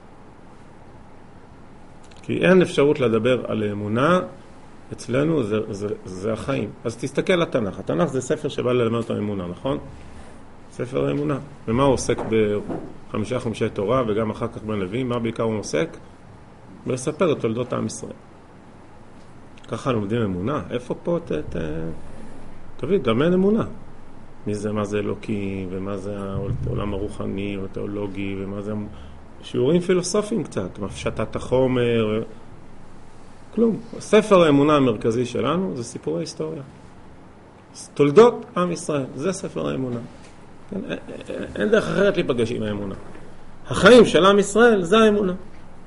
כי אין אפשרות לדבר על אמונה, אצלנו זה החיים. אז תסתכל לתנ"ך. התנ"ך זה ספר שבא ללמד אותו אמונה, נכון? ספר האמונה. ומה הוא עוסק בחמישה חומשי תורה וגם אחר כך בנביאים? מה בעיקר הוא עוסק? ולספר את תולדות עם ישראל. ככה לומדים אמונה. איפה פה תביא, דמיין אמונה. מה זה אלוקי ומה זה העולם הרוחני או התיאולוגי ומה זה שיעורים פילוסופיים קצת, מפשטת החומר, כלום. ספר האמונה המרכזי שלנו זה סיפור ההיסטוריה. תולדות עם ישראל, זה ספר האמונה. כן? אין דרך אחרת להיפגש עם האמונה. החיים של עם ישראל זה האמונה.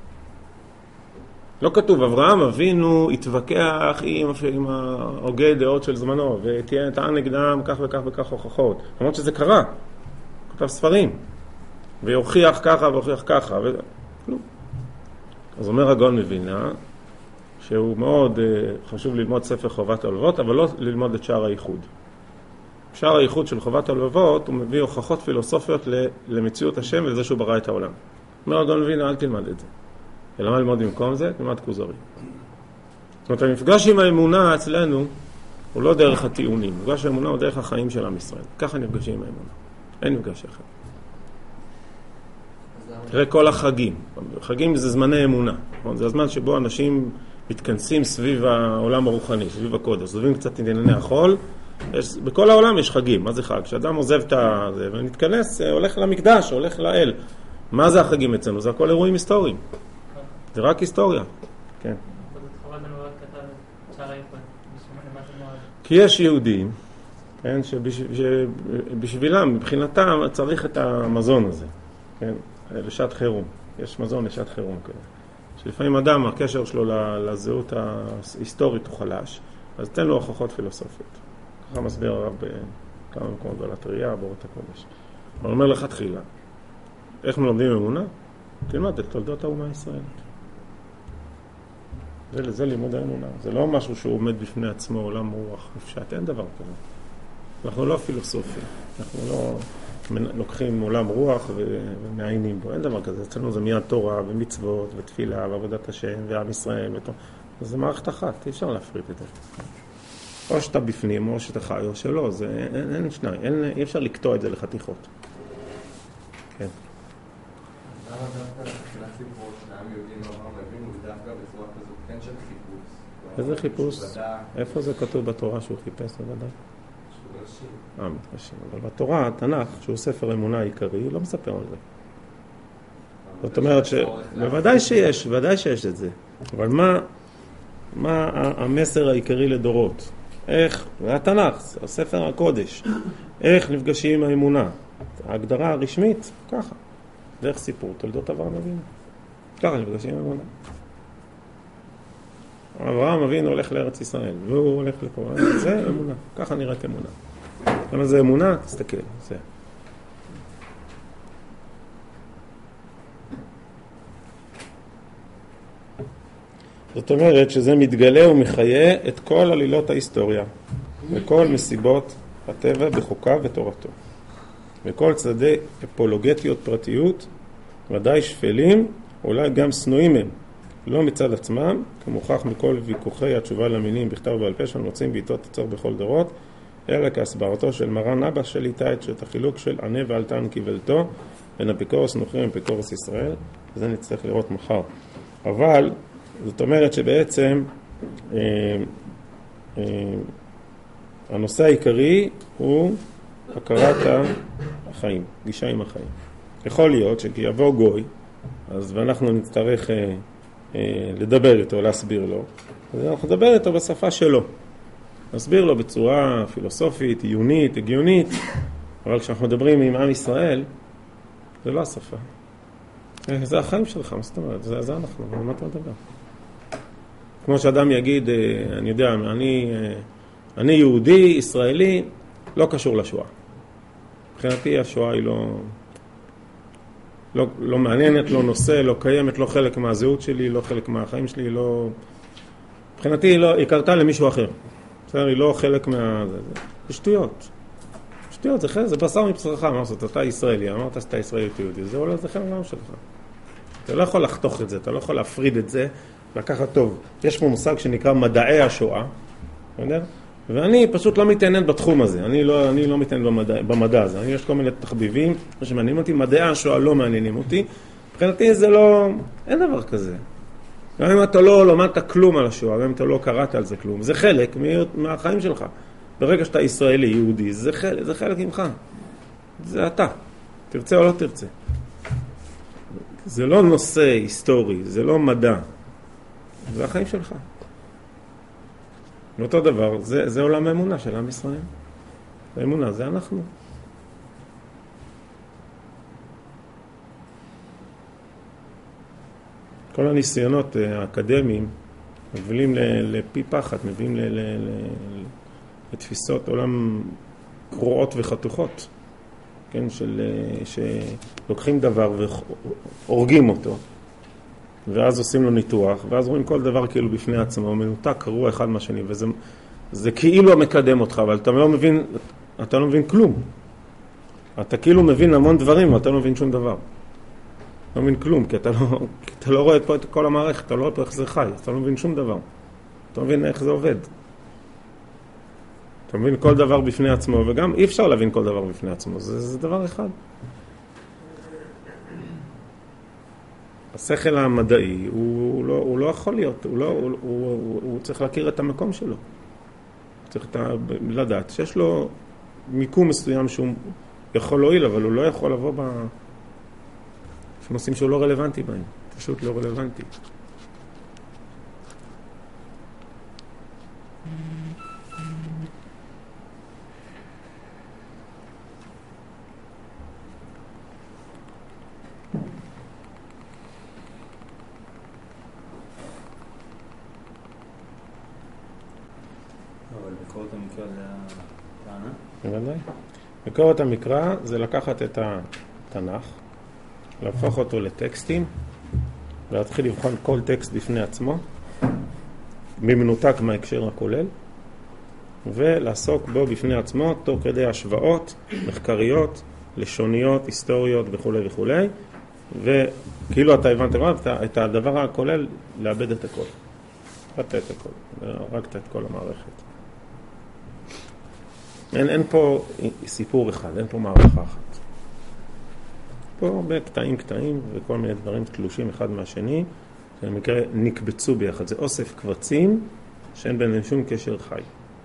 לא כתוב, אברהם אבינו התווכח עם ההוגי דעות של זמנו, וטען נגדם כך וכך וכך הוכחות. למרות שזה קרה. כתב ספרים. והוכיח ככה והוכיח ככה. כלום. אז אומר הגאון מווילנה, שהוא מאוד חשוב ללמוד ספר חובת הלבבות, אבל לא ללמוד את שער הייחוד. שער הייחוד של חובת הלבבות, הוא מביא הוכחות פילוסופיות למציאות השם ולזה שהוא ברא את העולם. אומר הגאון מווילנה, אל תלמד את זה. אלא מה ללמוד במקום זה? ללמד כוזרי. זאת אומרת, המפגש עם האמונה אצלנו הוא לא דרך הטיעונים. מפגש האמונה הוא דרך החיים של עם ישראל. ככה נפגשים עם האמונה. אין מפגש אחר. תראה כל החגים. חגים זה זמני אמונה. זה הזמן שבו אנשים מתכנסים סביב העולם הרוחני, סביב הקודש, סביב קצת ענייני החול. בכל העולם יש חגים. מה זה חג? כשאדם עוזב את זה ונתכנס, הולך למקדש, הולך לאל. מה זה החגים אצלנו? זה הכל אירועים היסטוריים. זה רק היסטוריה. כן. כי יש יהודים, כן, שבשבילם, מבחינתם, צריך את המזון הזה. כן, לשעת חירום. יש מזון לשעת חירום כזה. שלפעמים אדם, הקשר שלו לזהות ההיסטורית הוא חלש, אז תן לו הוכחות פילוסופיות. ככה מסביר הרב בכמה מקומות בלטריה, באורות הקודש. הוא אומר לך תחילה, איך מלומדים אמונה? תלמד את תולדות האומה הישראלית. זה לימוד האמונה. זה לא משהו שהוא עומד בפני עצמו, עולם רוח, מפשט, אין דבר כזה. אנחנו לא פילוסופיה. אנחנו לא לוקחים עולם רוח ומעיינים בו. אין דבר כזה. אצלנו זה מיד תורה ומצוות ותפילה ועבודת השם ועם ישראל. זה מערכת אחת, אי אפשר להפריד את זה. או שאתה בפנים, או שאתה חי, או שלא. אין שניים. אי אפשר לקטוע את זה לחתיכות. כן. למה דווקא בתחילת סיפור שניים יהודים אברהם אבינו ודווקא בצורה כזאת כן של חיפוש? איזה חיפוש? איפה זה כתוב בתורה שהוא חיפש בוודאי? מתרשים. אבל בתורה, התנ"ך, שהוא ספר אמונה עיקרי, לא מספר על זה. זאת אומרת שבוודאי שיש את זה. אבל מה המסר העיקרי לדורות? איך, והתנ"ך, הספר הקודש, איך נפגשים עם האמונה? ההגדרה הרשמית, ככה. דרך סיפור, תולדות אברהם אבינו. ככה נפגשים עם האמונה. אברהם אבינו הולך לארץ ישראל, והוא הולך לפה. זה אמונה. ככה נראית אמונה. למה זה אמונה? תסתכל. זה. זאת אומרת שזה מתגלה ומחיה את כל עלילות ההיסטוריה, וכל מסיבות הטבע בחוקיו ותורתו. וכל צדדי אפולוגטיות פרטיות, ודאי שפלים, אולי גם סנועים הם, לא מצד עצמם, כמוכח מכל ויכוחי התשובה למינים בכתב ובעל פה שנוצאים בעיתות תצור בכל דורות, אלא כהסברתו של מרן אבא של איתי, שאת החילוק של ענה ועל טען קיבלתו, בין אפיקורס נוכרים ואפיקורס ישראל, וזה נצטרך לראות מחר. אבל, זאת אומרת שבעצם הנושא העיקרי הוא הכרת החיים, גישה עם החיים. יכול להיות שכשיבוא גוי, אז ואנחנו נצטרך לדבר איתו, להסביר לו, אז אנחנו נדבר איתו בשפה שלו. נסביר לו בצורה פילוסופית, עיונית, הגיונית, אבל כשאנחנו מדברים עם עם ישראל, זה לא השפה. זה החיים שלך, מה זאת אומרת? זה אנחנו, מה אתה מדבר? כמו שאדם יגיד, אני יודע, אני יהודי, ישראלי, לא קשור לשואה. מבחינתי השואה היא לא מעניינת, לא נושא, לא קיימת, לא חלק מהזהות שלי, לא חלק מהחיים שלי, לא... מבחינתי היא קרתה למישהו אחר. בסדר, היא לא חלק זה שטויות. שטויות, זה בשר מבשרך, אמרת, אתה ישראלי, אמרת שאתה ישראלי יהודי, זה עולה, זה חלק מהעם שלך. אתה לא יכול לחתוך את זה, אתה לא יכול להפריד את זה, לקחת טוב. יש פה מושג שנקרא מדעי השואה, יודע? ואני פשוט לא מתעניין בתחום הזה, אני לא מתעניין במדע הזה, יש כל מיני תחביבים שמעניינים אותי, מדעי השואה לא מעניינים אותי, מבחינתי זה לא, אין דבר כזה. גם אם אתה לא למדת כלום על השואה, גם אם אתה לא קראת על זה כלום, זה חלק מהחיים שלך. ברגע שאתה ישראלי, יהודי, זה חלק ממך. זה אתה. תרצה או לא תרצה. זה לא נושא היסטורי, זה לא מדע. זה החיים שלך. ואותו דבר, זה עולם האמונה של עם ישראל. האמונה, זה אנחנו. כל הניסיונות האקדמיים מביאים לפי פחד, מביאים לתפיסות עולם קרועות וחתוכות, כן, שלוקחים דבר והורגים אותו, ואז עושים לו ניתוח, ואז רואים כל דבר כאילו בפני עצמו, מנותק, קרוע אחד מהשני, וזה כאילו מקדם אותך, אבל אתה לא מבין כלום. אתה כאילו מבין המון דברים, אבל אתה לא מבין שום דבר. לא מבין כלום, כי אתה לא רואה פה את כל המערכת, אתה לא רואה פה איך זה חי, אתה לא מבין שום דבר. אתה לא מבין איך זה עובד. אתה מבין כל דבר בפני עצמו, וגם אי אפשר להבין כל דבר בפני עצמו, זה דבר אחד. השכל המדעי הוא לא יכול להיות, הוא צריך להכיר את המקום שלו. צריך לדעת שיש לו מיקום מסוים שהוא יכול להועיל, אבל הוא לא יכול לבוא נושאים שהוא לא רלוונטי בהם, פשוט לא רלוונטי. אבל ביקורת המקרא זה הטענה? בוודאי. ביקורת המקרא זה לקחת את התנ"ך, להפוך אותו לטקסטים, ולהתחיל לבחון כל טקסט בפני עצמו, במנותק מההקשר הכולל, ולעסוק בו בפני עצמו, תוך כדי השוואות, מחקריות, לשוניות, היסטוריות וכו' וכו', וכאילו אתה הבנת את הדבר הכולל, לאבד את הכל. רק את הכל, רק את כל המערכת. אין פה סיפור אחד, אין פה מערכה אחת. פה הרבה קטעים וכל מיני דברים תלושים אחד מהשני, שבמקרה נקבצו ביחד. זה אוסף קבצים שאין ביניהם שום קשר חי.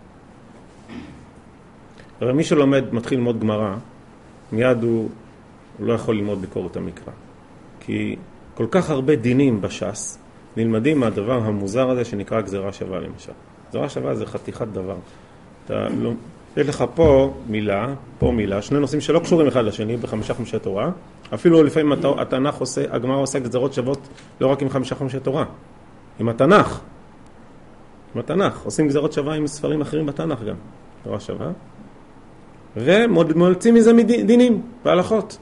אבל מי שלומד, מתחיל ללמוד גמרא, מיד הוא לא יכול ללמוד ביקורת המקרא. כי כל כך הרבה דינים בש"ס נלמדים מהדבר המוזר הזה שנקרא גזירה שווה למשל. גזירה שווה זה חתיכת דבר. יש לך פה מילה, שני נושאים שלא קשורים אחד לשני בחמישה חומשי תורה. אפילו לפעמים התנ"ך הגמרא עושה גזירות שוות לא רק עם חמישה חומשי תורה, עם התנ"ך. עושים גזירות שווה עם ספרים אחרים בתנ"ך גם. גזירה שווה. ומולצים מזה דינים והלכות.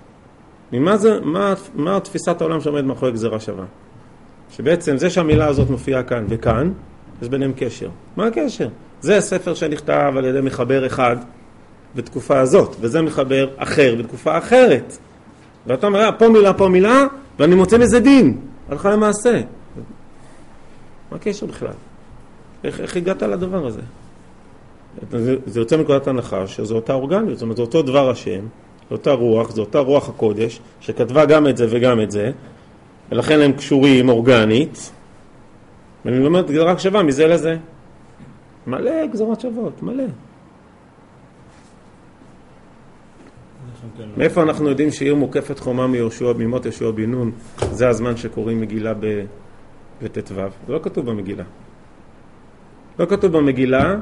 מה תפיסת העולם שעומד מאחורי גזירה שווה? שבעצם זה שהמילה הזאת מופיעה כאן וכאן, יש ביניהם קשר. מה הקשר? זה ספר שנכתב על ידי מחבר אחד בתקופה הזאת, וזה מחבר אחר בתקופה אחרת. ואתה אומר, פה מילה, ואני מוצא מזה דין. הלכה למעשה. מה הקשר בכלל? איך הגעת לדבר הזה? זה יוצא מנקודת הנחה שזו אותה אורגניות, זאת אומרת, זה אותו דבר השם, זו אותה רוח, זו אותה רוח הקודש, שכתבה גם את זה וגם את זה, ולכן הם קשורים אורגנית, ואני לומד גזירה שווה מזה לזה. מלא גזירות שוות, מלא. מאיפה אנחנו יודעים שעיר מוקפת חומה ממות יהושע בן נון, זה הזמן שקוראים מגילה בט"ו? זה לא כתוב במגילה. לא כתוב במגילה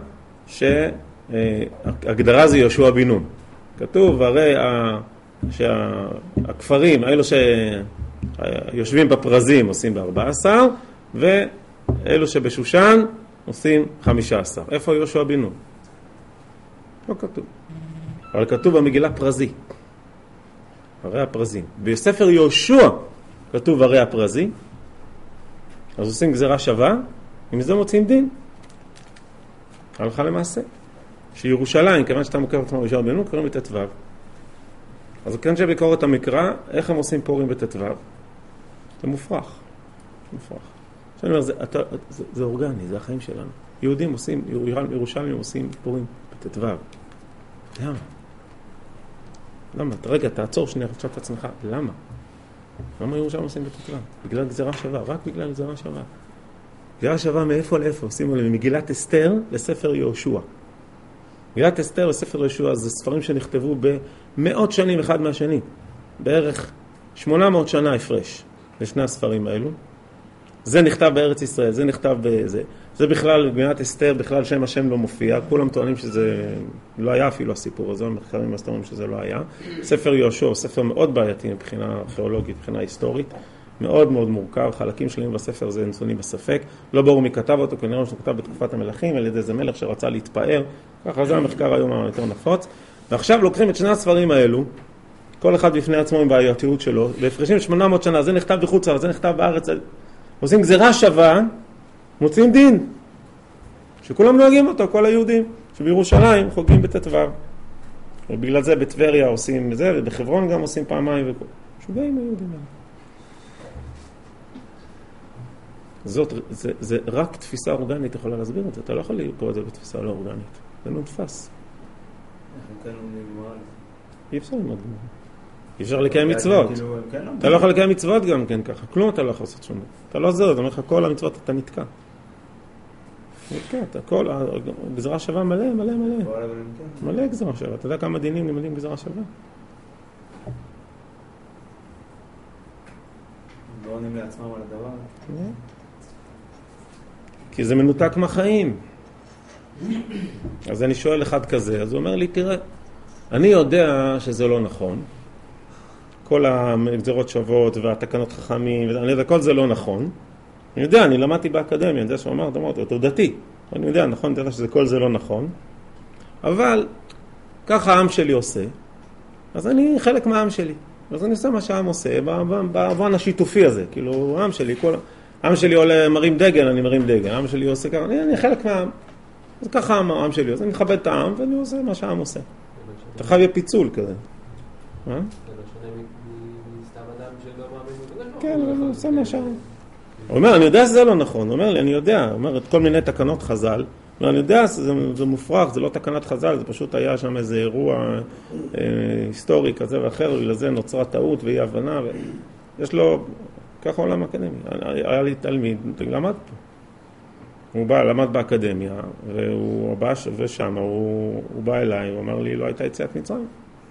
שהגדרה זה יהושע בן נון. כתוב הרי שהכפרים, האלו שיושבים בפרזים עושים ב14, ואלו שבשושן עושים 15. איפה יהושע בן נון? לא כתוב. אבל כתוב במגילה פרזי. הרי הפרזים. בספר יהושע כתוב הרי הפרזי. אז עושים גזירה שווה, עם זה מוצאים דין. הלכה למעשה. שירושלים, כיוון שאתה מוכר את עצמו יהושע בן נון, קוראים בט"ו. אז כאן שביקורת המקרא, איך הם עושים פורים בט"ו? זה מופרך. שאני אומר, זה אורגני, זה החיים שלנו. יהודים עושים, ירושלים עושים פורים בט"ו. למה? רגע, תעצור שנייה, תשאל את עצמך. למה ירושלים עושים בט"ו? בגלל גזירה שווה, רק בגלל גזירה שווה. גזירה שווה מאיפה לאיפה? שימו לב, ממגילת אסתר לספר יהושע. מגילת אסתר לספר יהושע זה ספרים שנכתבו במאות שנים אחד מהשני. בערך 800 שנה הפרש לשני הספרים האלו. זה נכתב בארץ ישראל, זה נכתב בזה. זה בכלל, במגילת אסתר, בכלל שם השם לא מופיע. כולם טוענים שזה לא היה אפילו הסיפור הזה, המחקרים מסתובבים שזה לא היה. ספר יהושע, ספר מאוד בעייתי מבחינה ארכיאולוגית, מבחינה היסטורית. מאוד מאוד מורכב, חלקים שלמים בספר זה נתונים בספק. לא ברור מי כתב אותו, כנראה שהוא כתב בתקופת המלכים, על ידי איזה מלך שרצה להתפאר. ככה זה המחקר היום היותר נפוץ. ועכשיו לוקחים את שני הספרים האלו, כל אחד בפני עצמו עם בעייתיות שלו, והפרשים 800 שנה, זה נכתב בחוץ לארץ, זה נכתב בארץ, עושים גזירה שווה, מוצאים דין, שכולם נוהגים אותו, כל היהודים, שבירושלים חוגגים בט"ו. ובגלל זה בטבריה עושים זה, ובחברון גם עושים פעמיים, שוגעים היהודים האלה. זה רק תפיסה אורגנית יכולה להסביר את זה. אתה לא יכול לקרוא את זה בתפיסה לא אורגנית. זה לא נתפס. אנחנו כן לומדים גמרא. אי אפשר ללמוד גמרא. אי אפשר לקיים מצוות. אתה לא יכול לקיים מצוות גם כן ככה. כלום אתה לא יכול לעשות שום. אתה לא עוזר, אתה אומר לך כל המצוות אתה נתקע. נתקע, כל הגזרה שווה מלא, מלא, מלא. מלא גזרה שווה. אתה יודע כמה דינים לימדים גזרה שווה? לא עונים לעצמם על הדבר. כי זה מנותק מהחיים. אז אני שואל אחד כזה, אז הוא אומר לי, תראה, אני יודע שזה לא נכון. כל הגזרות שוות והתקנות חכמים, אני יודע, כל זה לא נכון. אני יודע, אני למדתי באקדמיה, אני יודע שהוא אמר, אתה אומר, אתה דתי. אני יודע, נכון, אתה יודע כל זה לא נכון. אבל ככה העם שלי עושה, אז אני חלק מהעם שלי. אז אני עושה מה שהעם עושה, בעוון השיתופי הזה. כאילו, העם שלי עולה, מרים דגל, אני מרים דגל. העם שלי עושה ככה, אני חלק מהעם. אז ככה העם שלי עושה. אני מכבד את העם ואני עושה מה שהעם עושה. אתה חייב יהיה פיצול כזה. זה לא שונה מסתם אדם שלא מאמין. כן, הוא עושה מה שהעם. הוא אומר, אני יודע שזה לא נכון. הוא אומר לי, אני יודע. הוא אומר, את כל מיני תקנות חז"ל. אני יודע, זה מופרך, זה לא תקנת חז"ל, זה פשוט היה שם איזה אירוע היסטורי כזה ואחר, ולזה נוצרה טעות ואי הבנה, יש לו, ככה עולם אקדמי. היה לי תלמיד, למד פה. הוא בא, למד באקדמיה, ושם הוא בא אליי, הוא אמר לי, לא הייתה יציאת מצרים.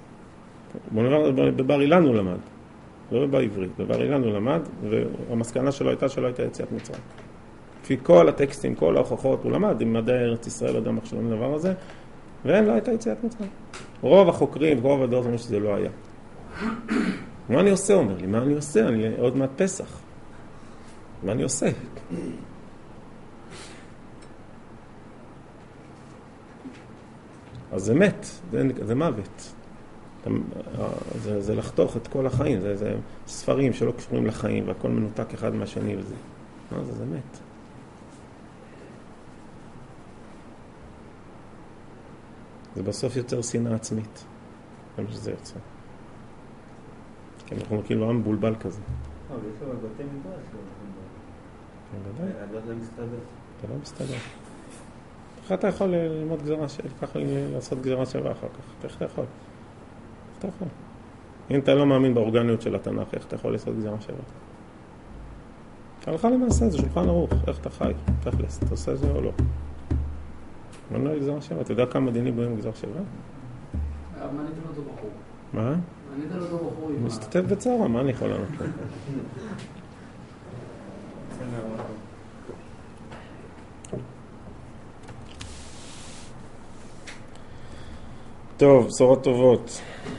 בבר אילן הוא למד, לא בעברית, בבר אילן הוא למד, והמסקנה שלו הייתה שלא הייתה יציאת מצרים. לפי כל הטקסטים, כל ההוכחות, הוא למד עם מדעי ארץ ישראל, לא יודע מה חשבון לדבר הזה, ואין, לא הייתה יציאת מצרים. רוב החוקרים, רוב הדעות אומרים שזה לא היה. מה אני עושה, אומר לי? מה אני עושה? אני עוד מעט פסח. מה אני עושה? אז זה מת, זה מוות. זה לחתוך את כל החיים, זה ספרים שלא קשורים לחיים, והכל מנותק אחד מהשני וזה. מה זה? זה מת. זה בסוף יוצר שנאה עצמית. זה מה שזה יוצר. כי אנחנו כאילו עם בולבל כזה. אבל יש לו בתי מדרש. כן, בוודאי. זה מסתדר. אתה לא מסתדר. איך אתה יכול ללמוד גזרה שווה? ככה לעשות גזרה שווה אחר כך? איך אתה יכול? איך אתה יכול? אם אתה לא מאמין באורגניות של התנ"ך, איך אתה יכול לעשות גזרה שווה? הלכה למעשה, זה שולחן ערוך. איך אתה חי? תכלס, אתה עושה זה או לא? מה לא גזרה שווה? אתה יודע כמה דינים בואים גזרה שווה? מה ניתן אותו בחור? מה? ניתן אותו בחור? משתתף בצערה, מה אני יכול לענות? טוב, בשורות טובות.